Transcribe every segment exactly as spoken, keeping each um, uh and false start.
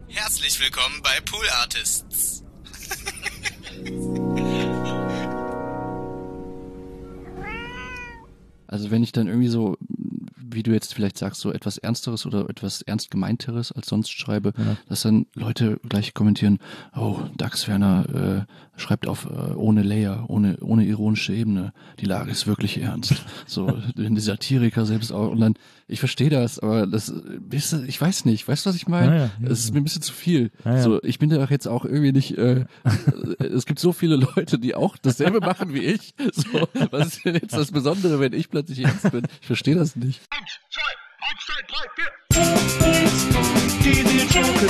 Herzlich willkommen bei Pool Artists. Also wenn ich dann irgendwie so, wie du jetzt vielleicht sagst, so etwas Ernsteres oder etwas ernst gemeinteres als sonst schreibe, ja. dass dann Leute gleich kommentieren, oh, Dax Werner äh, schreibt auf äh, ohne Layer, ohne ohne ironische Ebene. Die Lage ist wirklich ernst. So, wenn die Satiriker selbst auch, und dann, ich verstehe das, aber das, ich weiß nicht, weißt du, was ich meine? Ja, ja, ja. Es ist mir ein bisschen zu viel. Ja, ja. So, ich bin da auch jetzt auch irgendwie nicht, äh, es gibt so viele Leute, die auch dasselbe machen wie ich. So, was ist denn jetzt das Besondere, wenn ich plötzlich ernst bin? Ich verstehe das nicht. Eins, zwei, eins, zwei, drei, vier. Die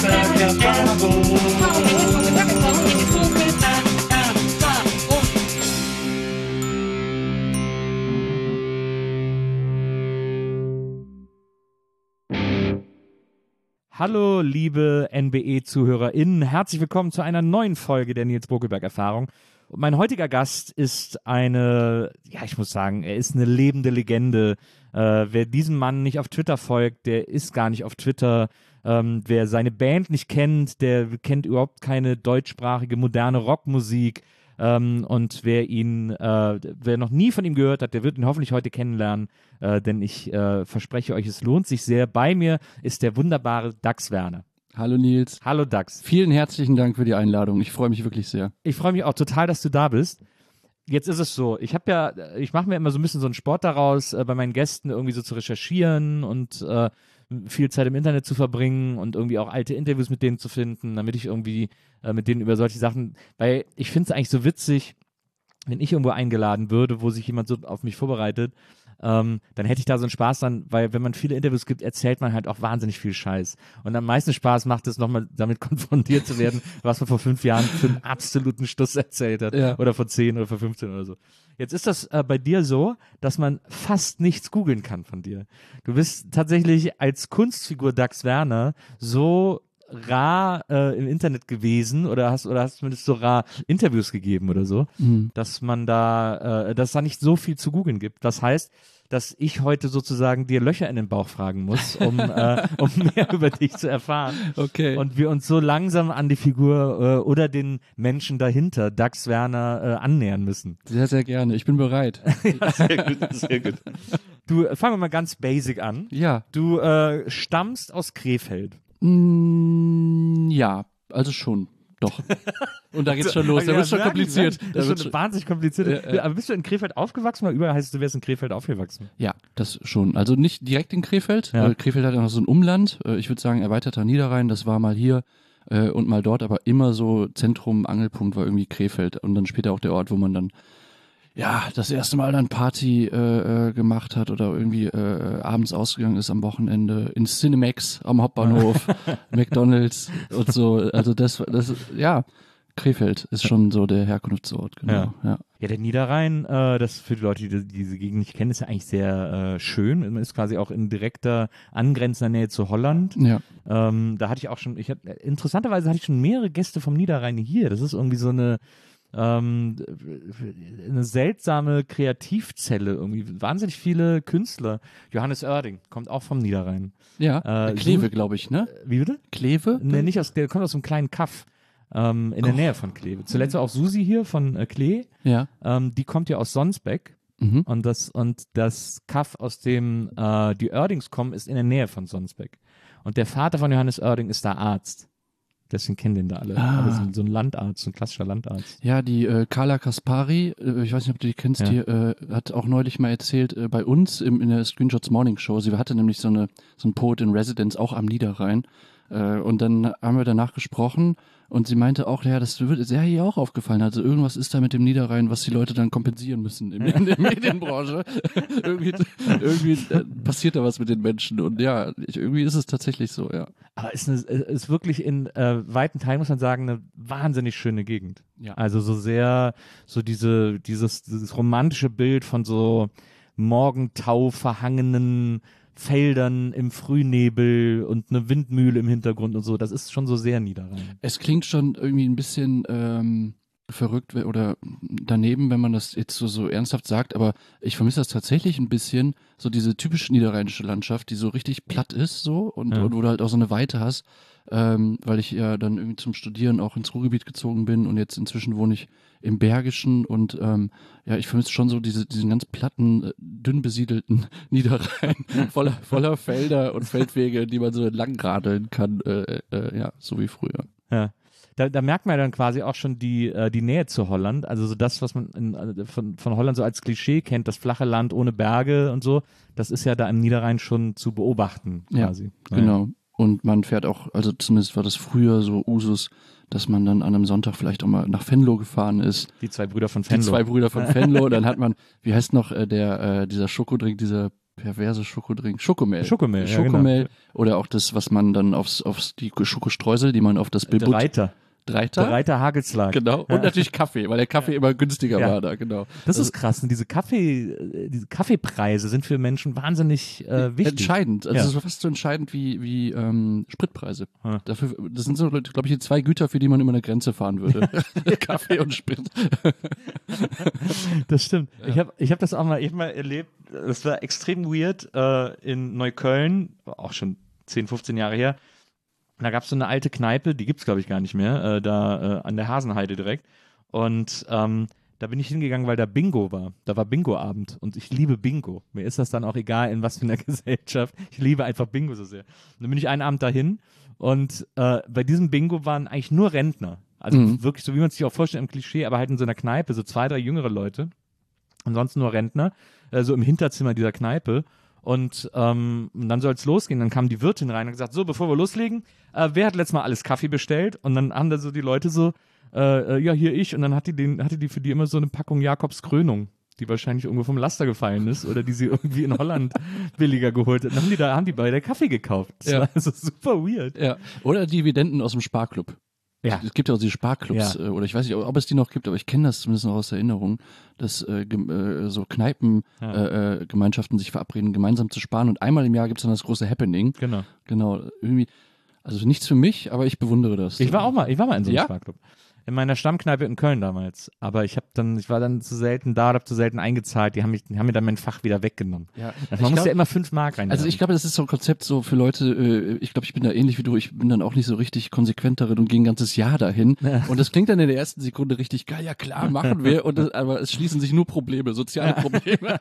Hallo, liebe N B E-ZuhörerInnen, herzlich willkommen zu einer neuen Folge der Nils Bokelberg-Erfahrung. Und mein heutiger Gast ist eine, ja, ich muss sagen, er ist eine lebende Legende. Äh, wer diesem Mann nicht auf Twitter folgt, der ist gar nicht auf Twitter. Ähm, wer seine Band nicht kennt, der kennt überhaupt keine deutschsprachige, moderne Rockmusik. Ähm, und wer ihn, äh, wer noch nie von ihm gehört hat, der wird ihn hoffentlich heute kennenlernen, äh, denn ich äh, verspreche euch, es lohnt sich sehr. Bei mir ist der wunderbare Dax Werner. Hallo Nils. Hallo Dax. Vielen herzlichen Dank für die Einladung. Ich freue mich wirklich sehr. Ich freue mich auch total, dass du da bist. Jetzt ist es so, ich habe ja, ich mache mir immer so ein bisschen so einen Sport daraus, äh, bei meinen Gästen irgendwie so zu recherchieren und äh, viel Zeit im Internet zu verbringen und irgendwie auch alte Interviews mit denen zu finden, damit ich irgendwie äh, mit denen über solche Sachen, weil ich finde es eigentlich so witzig, wenn ich irgendwo eingeladen würde, wo sich jemand so auf mich vorbereitet, ähm, dann hätte ich da so einen Spaß dran, weil wenn man viele Interviews gibt, erzählt man halt auch wahnsinnig viel Scheiß. Und am meisten Spaß macht es nochmal damit konfrontiert zu werden, was man vor fünf Jahren für einen absoluten Stuss erzählt hat. Ja. Oder vor zehn oder vor fünfzehn oder so. Jetzt ist das äh, bei dir so, dass man fast nichts googeln kann von dir. Du bist tatsächlich als Kunstfigur Dax Werner so rar äh, im Internet gewesen oder hast oder hast zumindest so rar Interviews gegeben oder so, Mhm. dass man da, äh, dass da nicht so viel zu googeln gibt. Das heißt, dass ich heute sozusagen dir Löcher in den Bauch fragen muss, um, äh, um mehr über dich zu erfahren. Okay. Und wir uns so langsam an die Figur äh, oder den Menschen dahinter, Dax Werner, äh, annähern müssen. Sehr, sehr gerne. Ich bin bereit. Ja, sehr gut, sehr gut. Du, äh, fangen wir mal ganz basic an. Ja. Du äh, stammst aus Krefeld. Mm, ja, also schon. Doch. Und da geht's schon los. Da Ja, wird's schon merken, kompliziert. merken. Da Das ist wird's schon schon- wahnsinnig kompliziert. Ja, ja. Aber bist du in Krefeld aufgewachsen? Weil überall heißt es, du wärst in Krefeld aufgewachsen. Ja, das schon. Also nicht direkt in Krefeld. Ja. Äh, Krefeld hat ja noch so ein Umland. Äh, ich würde sagen, erweiterter Niederrhein. Das war mal hier äh, und mal dort, aber immer so Zentrum, Angelpunkt war irgendwie Krefeld. Und dann später auch der Ort, wo man dann ja das erste Mal dann Party äh, äh, gemacht hat oder irgendwie äh, abends ausgegangen ist am Wochenende in Cinemax am Hauptbahnhof, McDonald's und so. Also das, das ja, Krefeld ist schon so der Herkunftsort, genau. Ja. Ja. Ja, der Niederrhein, äh, das für die Leute, die diese Gegend nicht kennen, ist ja eigentlich sehr äh, schön. Man ist quasi auch in direkter angrenzender Nähe zu Holland. Ja. Ähm, da hatte ich auch schon, ich hab, interessanterweise hatte ich schon mehrere Gäste vom Niederrhein hier. Das ist irgendwie so eine ähm, eine seltsame Kreativzelle, irgendwie wahnsinnig viele Künstler. Johannes Oerding kommt auch vom Niederrhein. Ja, Äh, Kleve, Su- glaube ich, ne? Wie bitte? Kleve? Nee, nicht aus, der kommt aus einem kleinen Kaff ähm, in der Oh. Nähe von Kleve. Zuletzt war auch Susi hier von äh, Klee. Ja. Ähm, die kommt ja aus Sonsbeck. Mhm. Und das, und das Kaff, aus dem äh, die Oerdings kommen, ist in der Nähe von Sonsbeck. Und der Vater von Johannes Oerding ist da Arzt. Deswegen kennen den da alle. Ah. Aber so, ein- so ein Landarzt, so ein klassischer Landarzt. Ja, die äh, Carla Kaspari, äh, ich weiß nicht, ob du die kennst, Ja. die äh, hat auch neulich mal erzählt, äh, bei uns im, in der Screenshots Morning Show, sie hatte nämlich so eine so ein Poet in Residence auch am Niederrhein. Äh, und dann haben wir danach gesprochen und sie meinte auch, ja, das wird sehr hier auch aufgefallen. Also irgendwas ist da mit dem Niederrhein, was die Leute dann kompensieren müssen in, in der Medienbranche. irgendwie irgendwie äh, passiert da was mit den Menschen und ja, ich, irgendwie ist es tatsächlich so, ja. Aber ist, eine, ist wirklich in äh, weiten Teilen, muss man sagen, eine wahnsinnig schöne Gegend. Ja. Also so sehr, so diese, dieses, dieses romantische Bild von so Morgentau verhangenen Feldern im Frühnebel und eine Windmühle im Hintergrund und so, das ist schon so sehr Niederrhein. Es klingt schon irgendwie ein bisschen ähm, verrückt we- oder daneben, wenn man das jetzt so, so ernsthaft sagt, aber ich vermisse das tatsächlich ein bisschen, so diese typische niederrheinische Landschaft, die so richtig platt ist so und, Ja. und wo du halt auch so eine Weite hast. ähm, weil ich ja dann irgendwie zum Studieren auch ins Ruhrgebiet gezogen bin und jetzt inzwischen wohne ich im Bergischen und ähm, ja, ich vermisse schon so diese, diesen ganz platten, äh, dünn besiedelten Niederrhein, voller, voller Felder und Feldwege, die man so entlang radeln kann, äh, äh, ja, so wie früher. Ja. Da, da merkt man dann quasi auch schon die, äh, die Nähe zu Holland. Also so das, was man in, äh, von, von Holland so als Klischee kennt, das flache Land ohne Berge und so, das ist ja da im Niederrhein schon zu beobachten quasi. Ja, genau. Und man fährt auch, also zumindest war das früher so Usus, dass man dann an einem Sonntag vielleicht auch mal nach Venlo gefahren ist. Die zwei Brüder von Die Venlo. zwei Brüder von Venlo. Dann hat man, wie heißt noch äh, der äh, dieser Schokodrink, dieser perverse Schokodrink, Schokomel. Schokomel, ja, Schokomel genau. Oder auch das, was man dann aufs, aufs die Schokostreusel, die man auf das Der Bilbut. Reiter. Dreiter? Der Reiter Hagelslag. Genau. Und natürlich Kaffee, weil der Kaffee immer günstiger Ja. war da, genau. Das ist krass. Und diese Kaffee, äh, diese Kaffeepreise sind für Menschen wahnsinnig äh, wichtig. Entscheidend. Also Ja. so fast so entscheidend wie, wie ähm, Spritpreise. Ja. Dafür, das sind so, glaube ich, die zwei Güter, für die man über eine Grenze fahren würde. Kaffee und Sprit. Das stimmt. Ich habe ich hab das auch mal, ich hab mal erlebt, das war extrem weird äh, in Neukölln, auch schon zehn, fünfzehn Jahre her. Da gab es so eine alte Kneipe, die gibt's glaube ich gar nicht mehr, äh, da äh, an der Hasenheide direkt. Und ähm, da bin ich hingegangen, weil da Bingo war. Da war Bingo-Abend und ich liebe Bingo. Mir ist das dann auch egal, in was für einer Gesellschaft. Ich liebe einfach Bingo so sehr. Und dann bin ich einen Abend dahin und äh, bei diesem Bingo waren eigentlich nur Rentner. Also Mhm. wirklich so, wie man sich auch vorstellt im Klischee, aber halt in so einer Kneipe, so zwei, drei jüngere Leute. Ansonsten nur Rentner, äh, so im Hinterzimmer dieser Kneipe. Und ähm, dann soll es losgehen. Dann kam die Wirtin rein und gesagt, so, bevor wir loslegen, äh, wer hat letztes Mal alles Kaffee bestellt? Und dann haben da so die Leute so, äh, äh, ja, hier ich. Und dann hat die, den, hatte die für die immer so eine Packung Jakobs Krönung, die wahrscheinlich irgendwo vom Laster gefallen ist oder die sie irgendwie in Holland billiger geholt hat. Dann haben die da, haben die bei der Kaffee gekauft. Das Ja. war also super weird. Ja. Oder Dividenden aus dem Sparklub. Ja. Es gibt ja auch diese Sparclubs, Ja. äh, oder ich weiß nicht, ob es die noch gibt, aber ich kenne das zumindest noch aus Erinnerung, dass äh, gem- äh, so Kneipengemeinschaften Ja. äh, Gemeinschaften sich verabreden, gemeinsam zu sparen und einmal im Jahr gibt es dann das große Happening. Genau. Genau, irgendwie, also nichts für mich, aber ich bewundere das. Ich war auch mal, ich war mal in so einem Ja? Sparklub. In meiner Stammkneipe in Köln damals. Aber ich habe dann, ich war dann zu selten da, habe zu selten eingezahlt. Die haben mich, die haben mir dann mein Fach wieder weggenommen. Ja. Man Ich muss glaub- ja immer fünf Mark rein. Also ich glaube, das ist so ein Konzept so für Leute, äh, ich glaube, ich bin da ähnlich wie du, ich bin dann auch nicht so richtig konsequent darin und gehe ein ganzes Jahr dahin. Und das klingt dann in der ersten Sekunde richtig geil, ja klar, machen wir. Und das, aber es schließen sich nur Probleme, soziale Probleme.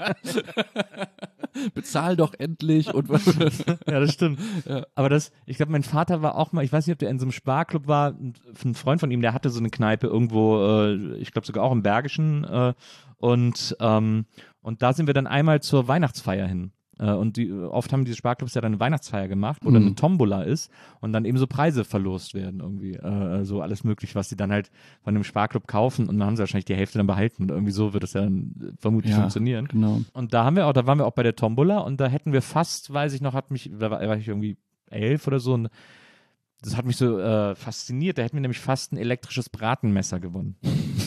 Bezahl doch endlich und was. Ja, das stimmt. Aber das, ich glaube, mein Vater war auch mal, ich weiß nicht, ob der in so einem Sparklub war, ein, ein Freund von ihm, der hatte so eine Kneipe irgendwo, äh, ich glaube sogar auch im Bergischen, äh, und, ähm, und da sind wir dann einmal zur Weihnachtsfeier hin. Äh, und die, oft haben diese Sparklubs ja dann eine Weihnachtsfeier gemacht, wo dann Mhm. eine Tombola ist und dann eben so Preise verlost werden irgendwie, äh, so alles mögliche, was sie dann halt von dem Sparklub kaufen und dann haben sie wahrscheinlich die Hälfte dann behalten und irgendwie so wird es ja dann äh, vermutlich Ja, funktionieren. genau. Und da haben wir auch, da waren wir auch bei der Tombola und da hätten wir fast, weiß ich noch, hat mich, da war, war ich irgendwie elf oder so und das hat mich so äh, fasziniert. Da hätten wir nämlich fast ein elektrisches Bratenmesser gewonnen.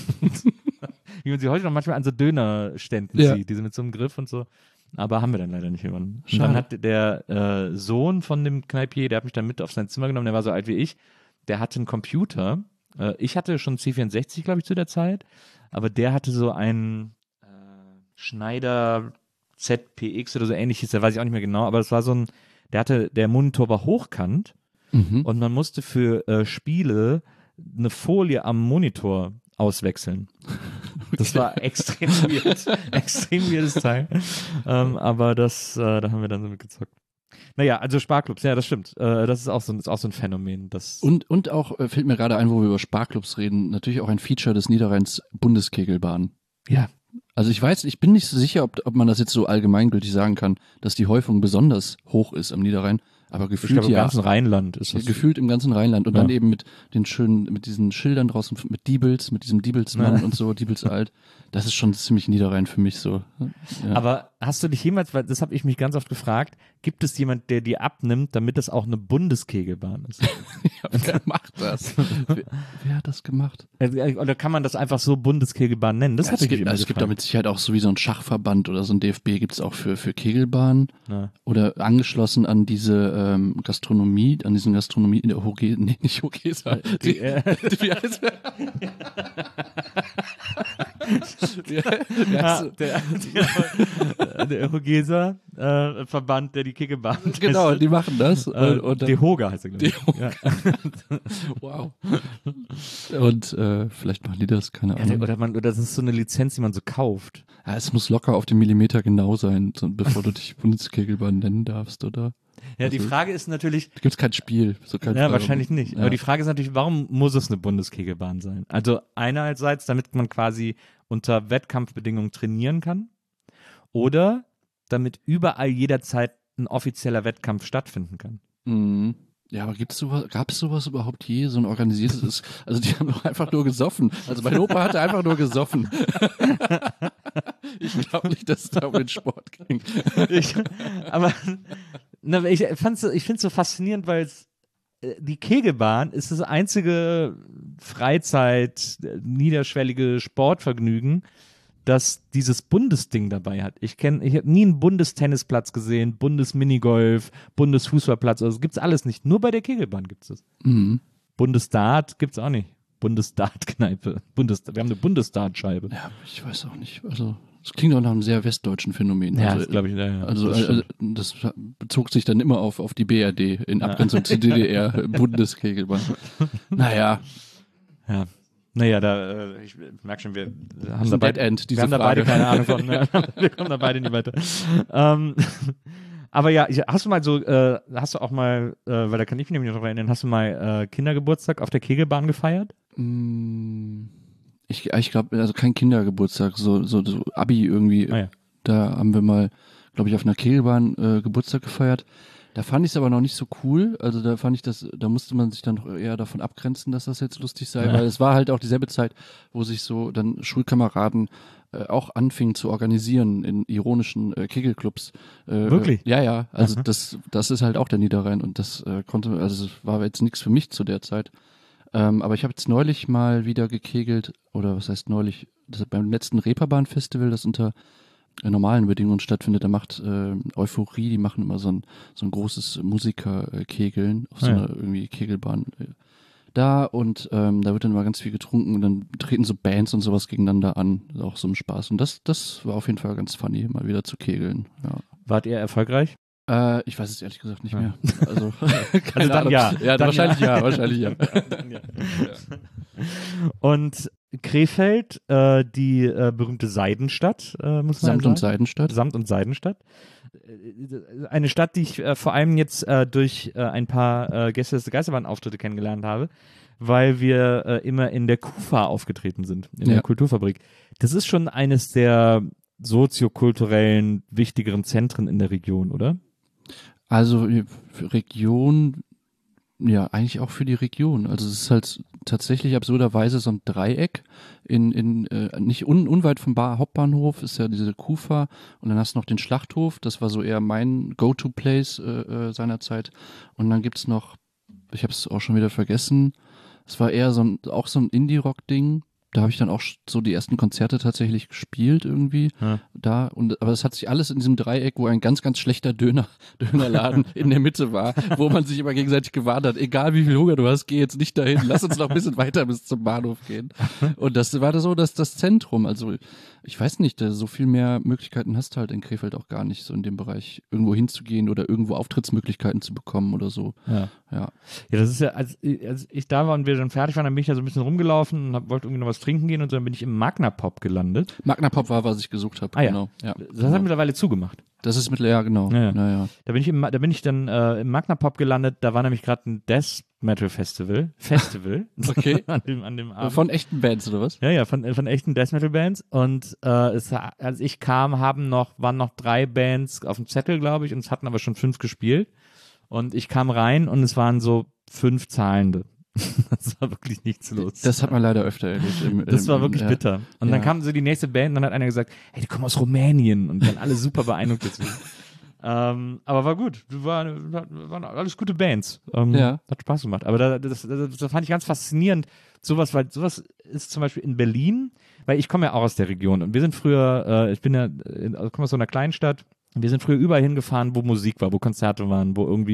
Wie man sie heute noch manchmal an so Dönerständen Ja. sieht, die sind mit so einem Griff und so. Aber haben wir dann leider nicht gewonnen. Und Schade. dann hat der äh, Sohn von dem Kneipier, der hat mich dann mit auf sein Zimmer genommen, der war so alt wie ich, der hatte einen Computer. Äh, ich hatte schon C vierundsechzig, glaube ich, zu der Zeit, aber der hatte so einen äh, Schneider Z P X oder so ähnliches, da weiß ich auch nicht mehr genau, aber es war so ein, der hatte, der Monitor war hochkant Mhm. und man musste für äh, Spiele eine Folie am Monitor auswechseln. Das war extrem weird. extrem weirdes Teil. Ähm, aber das, äh, da haben wir dann so mitgezockt. Naja, also Sparklubs, ja, das stimmt. Äh, das ist auch so, ist auch so ein Phänomen. Das Und, und auch, äh, fällt mir gerade ein, wo wir über Sparklubs reden, natürlich auch ein Feature des Niederrheins Bundeskegelbahn. ja. Also ich weiß, ich bin nicht so sicher, ob, ob man das jetzt so allgemeingültig sagen kann, dass die Häufung besonders hoch ist am Niederrhein, aber Ich gefühlt glaube, im ja, ganzen Rheinland ist das. gefühlt im ganzen Rheinland und Ja. dann eben mit den schönen, mit diesen Schildern draußen, mit Diebels, mit diesem Diebelsmann Ja. und so, Diebels alt. Das ist schon ziemlich Niederrhein für mich so. Ja. Aber hast du dich jemals, weil das habe ich mich ganz oft gefragt, gibt es jemand, der dir abnimmt, damit das auch eine Bundeskegelbahn ist? Ja, wer macht das? wer, wer hat das gemacht? Oder kann man das einfach so Bundeskegelbahn nennen? Das Ja, hatte es ich mich gibt, immer also es gibt da gefragt. mit Sicherheit auch so wie so ein Schachverband oder so ein D F B gibt es auch für, für Kegelbahn Ja. oder angeschlossen an diese ähm, Gastronomie, an diesen Gastronomie in der Hoge, nee, nicht Hogesa. Die, äh, Wie heißt Ja, Ja, ja, der, der, der Eurogeser äh, Verband, der die Kegelbahn genau, die machen das. Äh, und, und dann, Dehoga heißt er, glaube ich. Dehoga. Ja. wow. Und äh, vielleicht machen die das, keine Ja, Ahnung. oder, man, oder das ist so eine Lizenz, die man so kauft. Ja, es muss locker auf den Millimeter genau sein, so, bevor du dich Bundeskegelbahn nennen darfst, oder? Ja, die Also, Frage ist natürlich, Da gibt es kein Spiel. So kein ja, Fall. wahrscheinlich nicht. Ja. Aber die Frage ist natürlich, warum muss es eine Bundeskegelbahn sein? Also einerseits, damit man quasi unter Wettkampfbedingungen trainieren kann oder damit überall jederzeit ein offizieller Wettkampf stattfinden kann. Mhm. Ja, aber gibt's sowas, gab es sowas überhaupt je, so ein organisiertes, also die haben doch einfach nur gesoffen. Also mein Opa hatte einfach nur gesoffen. Ich glaube nicht, dass es da um den Sport ging. Ich, aber na, ich fand's, ich finde es so faszinierend, weil es äh, die Kegelbahn ist das einzige Freizeit, äh, niederschwellige Sportvergnügen, das dieses Bundesding dabei hat. Ich kenne, ich habe nie einen Bundestennisplatz gesehen, Bundesminigolf, Bundesfußballplatz, also das gibt's alles nicht. Nur bei der Kegelbahn gibt's das. Mhm. Bundesdart gibt's auch nicht. Bundesdart-Kneipe. Bundes, wir haben eine Bundesdart-Scheibe. Ja, ich weiß auch nicht. Also, das klingt auch nach einem sehr westdeutschen Phänomen. Ja, also, das glaube ich. Ja, ja, Also, das also stimmt. das bezog sich dann immer auf, auf die B R D in Abgrenzung zur D D R, Bundeskegelbahn. Naja, Ja. Naja, da, äh, ich merke schon, wir haben das da ist ein beide, Dead End, diese wir haben da beide Frage. keine Ahnung von. Ne? Wir kommen da beide nicht weiter. Ähm, aber ja, ich, hast du mal so, äh, hast du auch mal, äh, weil da kann ich mich nämlich noch erinnern, hast du mal äh, Kindergeburtstag auf der Kegelbahn gefeiert? Mm, Ich, ich glaube, also kein Kindergeburtstag, so, so, so Abi irgendwie. Ah, ja. Da haben wir mal, glaube ich, auf einer Kegelbahn äh, Geburtstag gefeiert. Da fand ich es aber noch nicht so cool. Also da fand ich das, da musste man sich dann doch eher davon abgrenzen, dass das jetzt lustig sei, Ja. weil es war halt auch dieselbe Zeit, wo sich so dann Schulkameraden äh, auch anfingen zu organisieren in ironischen äh, Kegelclubs. Äh, Wirklich? Ja, ja. Also Aha. das, das ist halt auch der Niederrhein und das äh, konnte, also es war jetzt nichts für mich zu der Zeit. Ähm, aber ich habe jetzt neulich mal wieder gekegelt, oder was heißt neulich, das beim letzten Reeperbahn-Festival, das unter äh, normalen Bedingungen stattfindet, da macht äh, Euphorie, die machen immer so ein, so ein großes Musiker-Kegeln auf so Ah, ja. einer irgendwie Kegelbahn äh, da und ähm, da wird dann mal ganz viel getrunken und dann treten so Bands und sowas gegeneinander an, auch so ein Spaß. Und das, das war auf jeden Fall ganz funny, mal wieder zu kegeln. Ja. Wart ihr erfolgreich? Äh, ich weiß es ehrlich gesagt nicht Ja. mehr. Also, keine Also dann Ahnung. ja. Ja, Dann wahrscheinlich ja. ja, wahrscheinlich ja. Und Krefeld, äh, die äh, berühmte Seidenstadt, äh, muss man Samt sagen. und Seidenstadt. Samt und Seidenstadt. Äh, Eine Stadt, die ich äh, vor allem jetzt äh, durch äh, ein paar äh, Gäste des Geisterbahn-Auftritte kennengelernt habe, weil wir äh, immer in der Kufa aufgetreten sind, in Ja. der Kulturfabrik. Das ist schon eines der soziokulturellen, wichtigeren Zentren in der Region, oder? Also äh, für Region, ja, eigentlich auch für die Region. Also es ist halt tatsächlich absurderweise so ein Dreieck in, in äh, nicht un, unweit vom Bar Hauptbahnhof ist ja diese Kufa und dann hast du noch den Schlachthof, das war so eher mein Go-To-Place äh, äh, seinerzeit. Und dann gibt's noch, ich habe es auch schon wieder vergessen, es war eher so ein, auch so ein Indie-Rock-Ding. Da habe ich dann auch so die ersten Konzerte tatsächlich gespielt irgendwie Ja. da und aber es hat sich alles in diesem Dreieck, wo ein ganz ganz schlechter Döner Dönerladen in der Mitte war, wo man sich immer gegenseitig gewarnt hat, egal wie viel Hunger du hast, geh jetzt nicht dahin, lass uns noch ein bisschen weiter bis zum Bahnhof gehen. Und das war so das das Zentrum, also ich weiß nicht, so viel mehr Möglichkeiten hast du halt in Krefeld auch gar nicht so in dem Bereich irgendwo hinzugehen oder irgendwo Auftrittsmöglichkeiten zu bekommen oder so. Ja. Ja. Ja, das ist ja, als, als ich da war und wir dann fertig waren, dann bin ich ja so ein bisschen rumgelaufen und hab, wollte irgendwie noch was trinken gehen und dann bin ich im Magna Pop gelandet. Magna Pop war, was ich gesucht habe, Ah, ja. genau. Ja. Das hat mittlerweile zugemacht. Das ist mit ja genau. Ja, ja. Naja. Da bin ich, im, da bin ich dann äh, im Magna Pop gelandet, da war nämlich gerade ein Death Metal Festival. Festival. Okay. an, dem, an dem Abend. Von echten Bands oder was? Ja, ja, von, von echten Death Metal Bands. Und äh, es, als ich kam, haben noch, waren noch drei Bands auf dem Zettel, glaube ich, und es hatten aber schon fünf gespielt. Und ich kam rein und es waren so fünf Zahlende. Das war wirklich nichts los. Das hat man leider öfter erlebt. Im, Das im, war im, wirklich ja. bitter. Und dann Ja. kam so die nächste Band und dann hat einer gesagt, hey, die kommen aus Rumänien und waren alle super beeindruckt deswegen. ähm, aber war gut. War, waren alles gute Bands. Ähm, Ja. Hat Spaß gemacht. Aber da, das, das, das fand ich ganz faszinierend. Sowas, weil sowas ist zum Beispiel in Berlin, weil ich komme ja auch aus der Region und wir sind früher, äh, ich bin ja, in, also komme aus so einer Kleinstadt, wir sind früher überall hingefahren, wo Musik war, wo Konzerte waren, wo irgendwie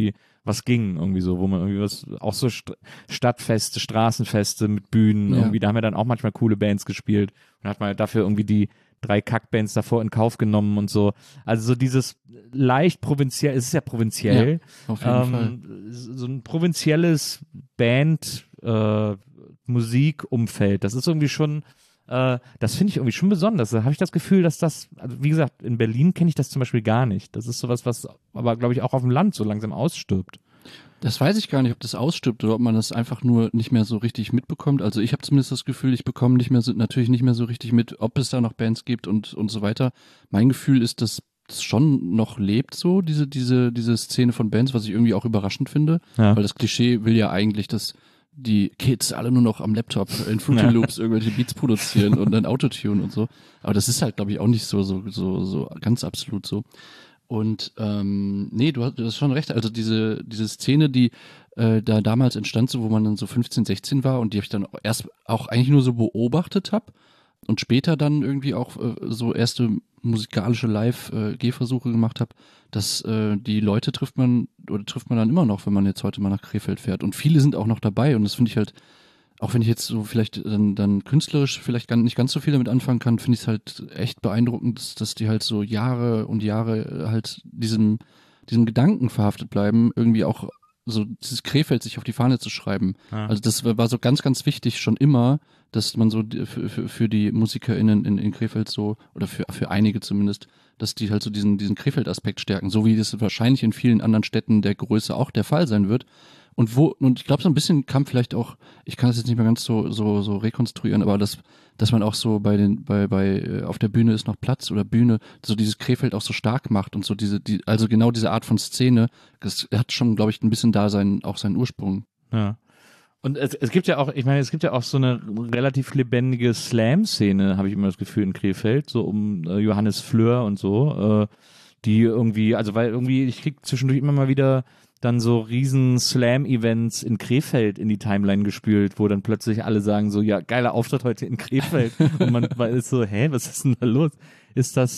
was ging irgendwie so, wo man irgendwie was, auch so St- Stadtfeste, Straßenfeste mit Bühnen, Ja. irgendwie, da haben wir dann auch manchmal coole Bands gespielt und hat man dafür irgendwie die drei Kackbands davor in Kauf genommen und so. Also so dieses leicht provinziell, es ist ja provinziell, Auf jeden Fall. ähm, so ein provinzielles Band, äh, Musikumfeld, das ist irgendwie schon, äh, das finde ich irgendwie schon besonders. Da habe ich das Gefühl, dass das, also wie gesagt, in Berlin kenne ich das zum Beispiel gar nicht. Das ist sowas, was aber, glaube ich, auch auf dem Land so langsam ausstirbt. Das weiß ich gar nicht, ob das ausstirbt oder ob man das einfach nur nicht mehr so richtig mitbekommt. Also ich habe zumindest das Gefühl, ich bekomme nicht mehr so, natürlich nicht mehr so richtig mit, ob es da noch Bands gibt und, und so weiter. Mein Gefühl ist, dass es schon noch lebt so, diese, diese, diese Szene von Bands, was ich irgendwie auch überraschend finde. Ja. Weil das Klischee will ja eigentlich, dass die Kids alle nur noch am Laptop in Fruity Loops irgendwelche Beats produzieren und dann Autotune und so. Aber das ist halt, glaube ich, auch nicht so, so, so, so ganz absolut so. Und ähm, nee, du hast, du hast schon recht. Also diese, diese Szene, die äh, da damals entstand, so wo man dann so fünfzehn, sechzehn war und die habe ich dann erst auch eigentlich nur so beobachtet habe und später dann irgendwie auch äh, so erste musikalische Live-Gehversuche gemacht habe, dass äh, die Leute trifft man oder trifft man dann immer noch, wenn man jetzt heute mal nach Krefeld fährt. Und viele sind auch noch dabei und das finde ich halt, auch wenn ich jetzt so vielleicht dann, dann künstlerisch vielleicht gar nicht ganz so viel damit anfangen kann, finde ich es halt echt beeindruckend, dass, dass die halt so Jahre und Jahre halt diesem, diesem Gedanken verhaftet bleiben, irgendwie auch so dieses Krefeld sich auf die Fahne zu schreiben. Ja. Also das war so ganz, ganz wichtig schon immer, dass man so die- für, für, für die MusikerInnen in, in Krefeld so, oder für, für einige zumindest, dass die halt so diesen, diesen Krefeld-Aspekt stärken, so wie das wahrscheinlich in vielen anderen Städten der Größe auch der Fall sein wird. Und wo, und ich glaube, so ein bisschen kam vielleicht auch, ich kann das jetzt nicht mehr ganz so, so, so rekonstruieren, aber das, dass man auch so bei den, bei, bei, äh, auf der Bühne ist noch Platz oder Bühne, so dieses Krefeld auch so stark macht und so diese, die, also genau diese Art von Szene, das hat schon, glaube ich, ein bisschen da seinen, auch seinen Ursprung. Ja. Und es, es gibt ja auch, ich meine, es gibt ja auch so eine relativ lebendige Slam-Szene, habe ich immer das Gefühl, in Krefeld, so um äh, Johannes Fleur und so, äh, die irgendwie, also weil irgendwie, ich krieg zwischendurch immer mal wieder dann so riesen Slam-Events in Krefeld in die Timeline gespült, wo dann plötzlich alle sagen so, ja, geiler Auftritt heute in Krefeld. Und man ist so, hä, was ist denn da los? Ist das,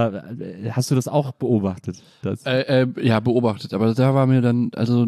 äh, hast du das auch beobachtet? Das, Äh, äh, ja, beobachtet, aber da war mir dann, also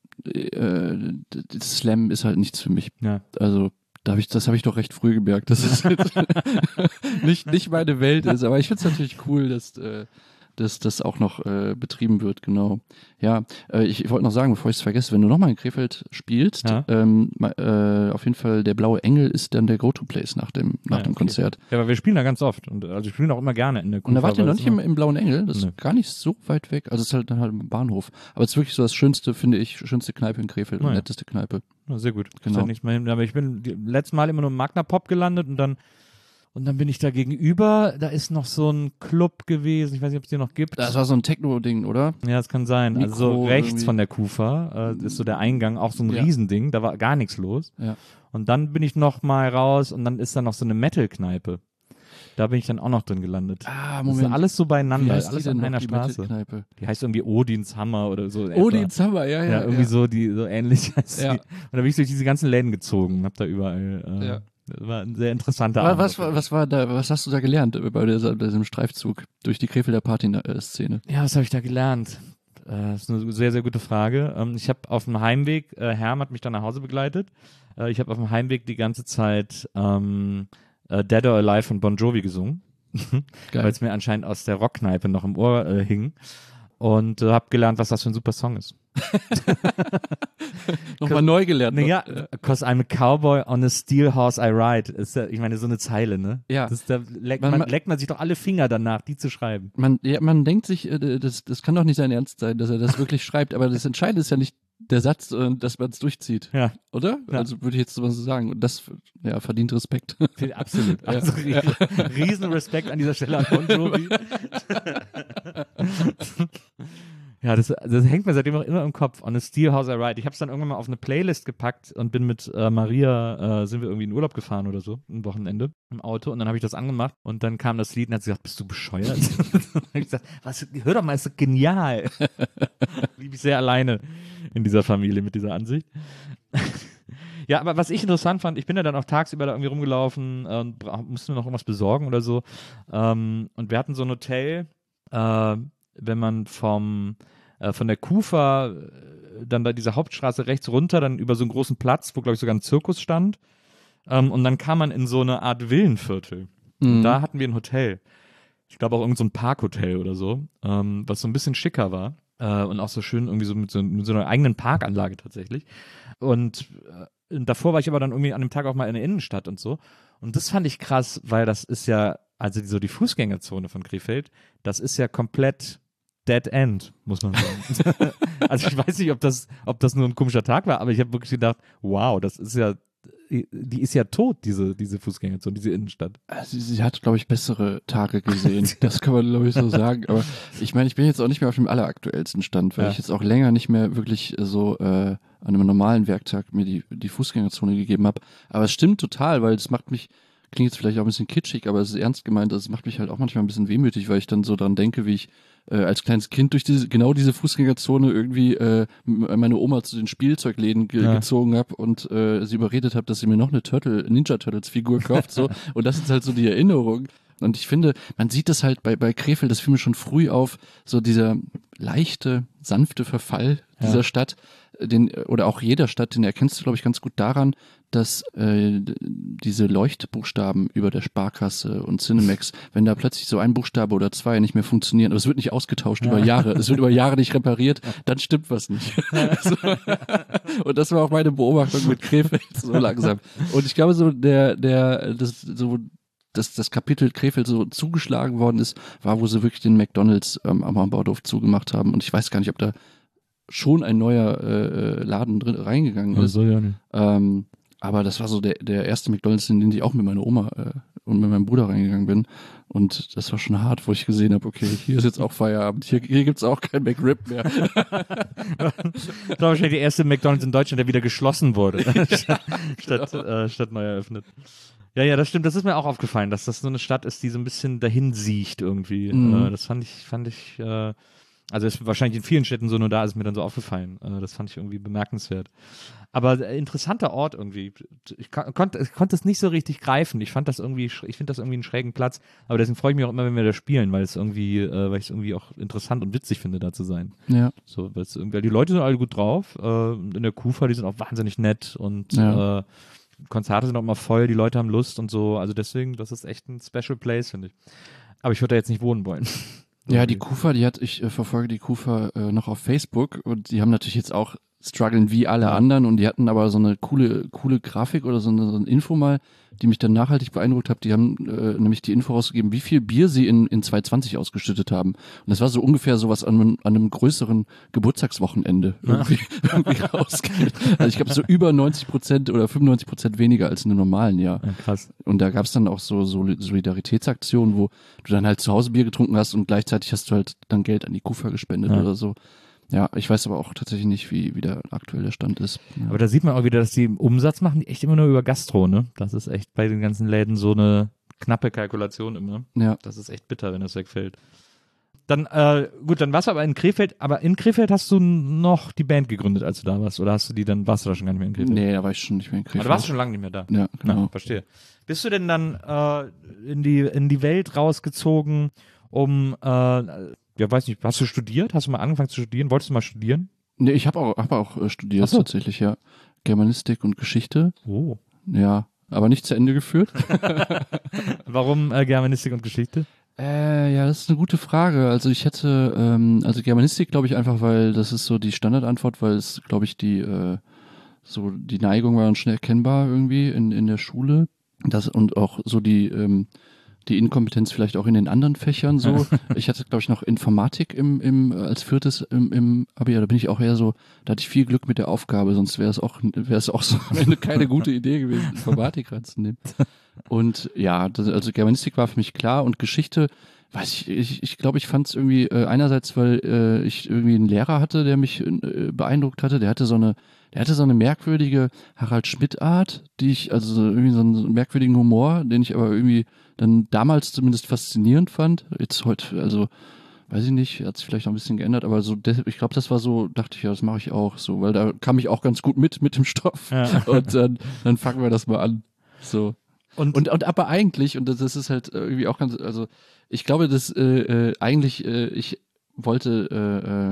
äh, das Slam ist halt nichts für mich. ja. Also da hab ich, das habe ich doch recht früh gemerkt, dass es jetzt nicht, nicht meine Welt ist. Aber ich finde es natürlich cool, dass, äh, dass das auch noch äh, betrieben wird, genau. Ja, äh, ich, ich wollte noch sagen, bevor ich es vergesse, wenn du nochmal in Krefeld spielst, Ja. ähm, ma- äh, auf jeden Fall der Blaue Engel ist dann der Go-To-Place nach dem, nach Ja, dem okay. Konzert. Ja, aber wir spielen da ganz oft und also wir spielen auch immer gerne in der Kufa. Und da wart ihr weil noch es nicht im, immer- im Blauen Engel, das Nee. ist gar nicht so weit weg. Also es ist halt dann halt im Bahnhof. Aber es ist wirklich so das schönste, finde ich, schönste Kneipe in Krefeld und Ah ja. netteste Kneipe. Ja, sehr gut. Genau. Ist ja nichts mehr hin. Aber ich bin die, letztes Mal immer nur im Magna Pop gelandet und dann und dann bin ich da gegenüber. Da ist noch so ein Club gewesen. Ich weiß nicht, ob es den noch gibt. Das war so ein Techno-Ding, oder? Ja, das kann sein. Mikro also so rechts irgendwie. von der Kufa äh, ist so der Eingang, auch so ein Ja. Riesending. Da war gar nichts los. Ja. Und dann bin ich noch mal raus und dann ist da noch so eine Metal-Kneipe. Da bin ich dann auch noch drin gelandet. Ah, Das Moment. ist alles so Wie beieinander, heißt alles die denn an noch, einer die Straße. Metal-Kneipe? Die heißt irgendwie Odins Hammer oder so. Oh, etwa. die Summer, ja, ja. Ja, irgendwie so, die so ähnlich heißt Ja. die. Und da bin ich durch diese ganzen Läden gezogen, hab da überall. Äh, Ja. Das war ein sehr interessanter Aber Abend. was, war- was war da, was hast du da gelernt bei dieser, bei diesem Streifzug durch die Krefelder Party-Szene? Ja, was habe ich da gelernt? Äh, das ist eine sehr, sehr gute Frage. Ähm, ich habe auf dem Heimweg, äh, Herm hat mich dann nach Hause begleitet. Äh, ich habe auf dem Heimweg die ganze Zeit ähm, äh, Dead or Alive von Bon Jovi gesungen, weil es mir anscheinend aus der Rockkneipe noch im Ohr äh, hing. Und äh, habe gelernt, was das für ein super Song ist. Nochmal neu gelernt. Naja, noch. cause I'm a cowboy on a steel horse I ride. Ist ja, ich meine, so eine Zeile, ne? Ja. Das, da leckt Man- man, man- leckt man sich doch alle Finger danach, die zu schreiben. Man, ja, man denkt sich, äh, das, das kann doch nicht sein Ernst sein, dass er das wirklich schreibt, aber das Entscheidende ist ja nicht der Satz, äh, dass man es durchzieht, Ja, oder? Ja. Also würde ich jetzt so sagen. Und das ja, verdient Respekt. absolut. Ja. Also Ja. riesen Respekt an dieser Stelle an Bon Jovi. Ja, das, das hängt mir seitdem auch immer im Kopf. On a Steel House I Ride. Ich habe es dann irgendwann mal auf eine Playlist gepackt und bin mit äh, Maria, äh, sind wir irgendwie in Urlaub gefahren oder so, ein Wochenende im Auto und dann habe ich das angemacht und dann kam das Lied und hat sie gesagt, bist du bescheuert? Und dann hab ich gesagt, was, hör doch mal, ist doch genial. Liebe ich sehr alleine in dieser Familie mit dieser Ansicht. Ja, aber was ich interessant fand, ich bin ja dann auch tagsüber da irgendwie rumgelaufen äh, und bra- musste mir noch irgendwas besorgen oder so. Ähm, und wir hatten so ein Hotel, äh, wenn man vom äh, von der Kufa dann da diese Hauptstraße rechts runter, dann über so einen großen Platz, wo, glaube ich, sogar ein Zirkus stand. Ähm, und dann kam man in so eine Art Villenviertel. Mhm. Und da hatten wir ein Hotel. Ich glaube auch irgend so ein Parkhotel oder so, ähm, was so ein bisschen schicker war. Äh, und auch so schön irgendwie so mit, so mit so einer eigenen Parkanlage tatsächlich. Und äh, davor war ich aber dann irgendwie an dem Tag auch mal in der Innenstadt und so. Und das fand ich krass, weil das ist ja, also so die Fußgängerzone von Krefeld, das ist ja komplett Dead End, muss man sagen. Also ich weiß nicht, ob das, ob das nur ein komischer Tag war, aber ich habe wirklich gedacht, wow, das ist ja, die ist ja tot, diese, diese Fußgängerzone, diese Innenstadt. Sie, sie hat, glaube ich, bessere Tage gesehen. Das kann man, glaube ich, so sagen. Aber ich meine, ich bin jetzt auch nicht mehr auf dem alleraktuellsten Stand, weil Ja. ich jetzt auch länger nicht mehr wirklich so äh, an einem normalen Werktag mir die, die Fußgängerzone gegeben habe. Aber es stimmt total, weil es macht mich, klingt jetzt vielleicht auch ein bisschen kitschig, aber es ist ernst gemeint, also es macht mich halt auch manchmal ein bisschen wehmütig, weil ich dann so dran denke, wie ich äh, als kleines Kind durch diese genau diese Fußgängerzone irgendwie äh, meine Oma zu den Spielzeugläden ge Ja. gezogen habe und äh, sie überredet habe, dass sie mir noch eine Turtle, Ninja Turtles Figur kauft, so. Und das ist halt so die Erinnerung. Und ich finde, man sieht das halt bei, bei Krefeld, das fiel mir schon früh auf, so dieser leichte, sanfte Verfall dieser Ja. Stadt, den, oder auch jeder Stadt, den erkennst du, glaube ich, ganz gut daran, dass äh, diese Leuchtbuchstaben über der Sparkasse und Cinemax, wenn da plötzlich so ein Buchstabe oder zwei nicht mehr funktionieren, aber es wird nicht ausgetauscht Ja. über Jahre, es wird über Jahre nicht repariert, dann stimmt was nicht. So. Und das war auch meine Beobachtung mit Krefeld so langsam. Und ich glaube, so der, der, das, so dass das Kapitel Krefeld so zugeschlagen worden ist, war, wo sie wirklich den McDonalds ähm, am Hambaudorf zugemacht haben. Und ich weiß gar nicht, ob da schon ein neuer äh, Laden drin reingegangen ist. Also, ja, nicht. Ähm, aber das war so der, der erste McDonalds, in den ich auch mit meiner Oma äh, und mit meinem Bruder reingegangen bin. Und das war schon hart, wo ich gesehen habe, okay, hier ist jetzt auch Feierabend. Hier, hier gibt's auch kein McRib mehr. Das war wahrscheinlich der erste McDonalds in Deutschland, der wieder geschlossen wurde, statt, statt, äh, statt neu eröffnet. Ja, ja, das stimmt. Das ist mir auch aufgefallen, dass das so eine Stadt ist, die so ein bisschen dahin siecht irgendwie. Mhm. Äh, das fand ich, fand ich, äh, also ist wahrscheinlich in vielen Städten so, nur da ist mir dann so aufgefallen. Äh, das fand ich irgendwie bemerkenswert. Aber äh, interessanter Ort irgendwie. Ich, kon konnte, ich konnte es nicht so richtig greifen. Ich fand das irgendwie, sch- ich finde das irgendwie einen schrägen Platz. Aber deswegen freue ich mich auch immer, wenn wir da spielen, weil es irgendwie, äh, weil ich es irgendwie auch interessant und witzig finde, da zu sein. Ja. So, weil es irgendwie, die Leute sind alle gut drauf. Äh, in der Kufa, die sind auch wahnsinnig nett und Ja. äh, Konzerte sind auch immer voll, die Leute haben Lust und so. Also deswegen, das ist echt ein Special Place, finde ich. Aber ich würde da jetzt nicht wohnen wollen. Ja, die Kufa, die hat, ich äh, verfolge die Kufa äh, noch auf Facebook und die haben natürlich jetzt auch strugglen wie alle anderen und die hatten aber so eine coole, coole Grafik oder so eine, so ein Info mal, die mich dann nachhaltig beeindruckt hat. Die haben äh, nämlich die Info rausgegeben, wie viel Bier sie in, in zwanzig zwanzig ausgeschüttet haben. Und das war so ungefähr sowas an einem, an einem größeren Geburtstagswochenende irgendwie, irgendwie rausgeht. Also ich glaube so über neunzig Prozent oder fünfundneunzig Prozent weniger als in einem normalen Jahr. Ja, krass. Und da gab es dann auch so, so Solidaritätsaktionen, wo du dann halt zu Hause Bier getrunken hast und gleichzeitig hast du halt dann Geld an die Kufa gespendet Ja. oder so. Ja, ich weiß aber auch tatsächlich nicht, wie, wie der aktuelle Stand ist. Ja. Aber da sieht man auch wieder, dass die im Umsatz machen, die echt immer nur über Gastro, ne? Das ist echt bei den ganzen Läden so eine knappe Kalkulation immer. ja. Das ist echt bitter, wenn das wegfällt. Dann, äh, gut, dann warst du aber in Krefeld, aber in Krefeld hast du noch die Band gegründet, als du da warst, oder hast du die dann, warst du da schon gar nicht mehr in Krefeld? Nee, da war ich schon nicht mehr in Aber Krefeld. du warst schon lange nicht mehr da. Ja, genau. Ja, verstehe. Bist du denn dann äh, in, die, in die Welt rausgezogen, um, äh, ja, weiß nicht, hast du studiert? Hast du mal angefangen zu studieren? Wolltest du mal studieren? Nee, ich habe auch, hab auch äh, studiert Ach so. tatsächlich, ja. Germanistik und Geschichte. Oh. Ja, aber nicht zu Ende geführt. Warum äh, Germanistik und Geschichte? Äh, ja, das ist eine gute Frage. Also ich hätte, ähm, also Germanistik glaube ich einfach, weil das ist so die Standardantwort, weil es, glaube ich, die, äh, so die Neigung war dann schnell erkennbar irgendwie in, in der Schule. Das und auch so die, ähm, die Inkompetenz vielleicht auch in den anderen Fächern so. Ich hatte, glaube ich, noch Informatik im, im, als viertes im, im Abi, da bin ich auch eher so, da hatte ich viel Glück mit der Aufgabe, sonst wäre es auch, wäre es auch so am Ende keine gute Idee gewesen, Informatik ranzunehmen. Und ja, das, also Germanistik war für mich klar und Geschichte, weiß ich, ich, ich glaube, ich fand es irgendwie äh, einerseits, weil äh, ich irgendwie einen Lehrer hatte, der mich äh, beeindruckt hatte, der hatte so eine, der hatte so eine merkwürdige Harald Schmidt-Art, die ich, also so irgendwie so einen merkwürdigen Humor, den ich aber irgendwie dann damals zumindest faszinierend fand. Jetzt heute, also weiß ich nicht, hat sich vielleicht noch ein bisschen geändert, aber so, ich glaube, das war so, dachte ich, ja, das mache ich auch so, weil da kam ich auch ganz gut mit, mit dem Stoff. Ja. Und dann, dann fangen wir das mal an. So. Und, Und, und aber eigentlich, und das, das ist halt irgendwie auch ganz, also ich glaube, dass äh, äh, eigentlich äh, ich wollte äh, ähm,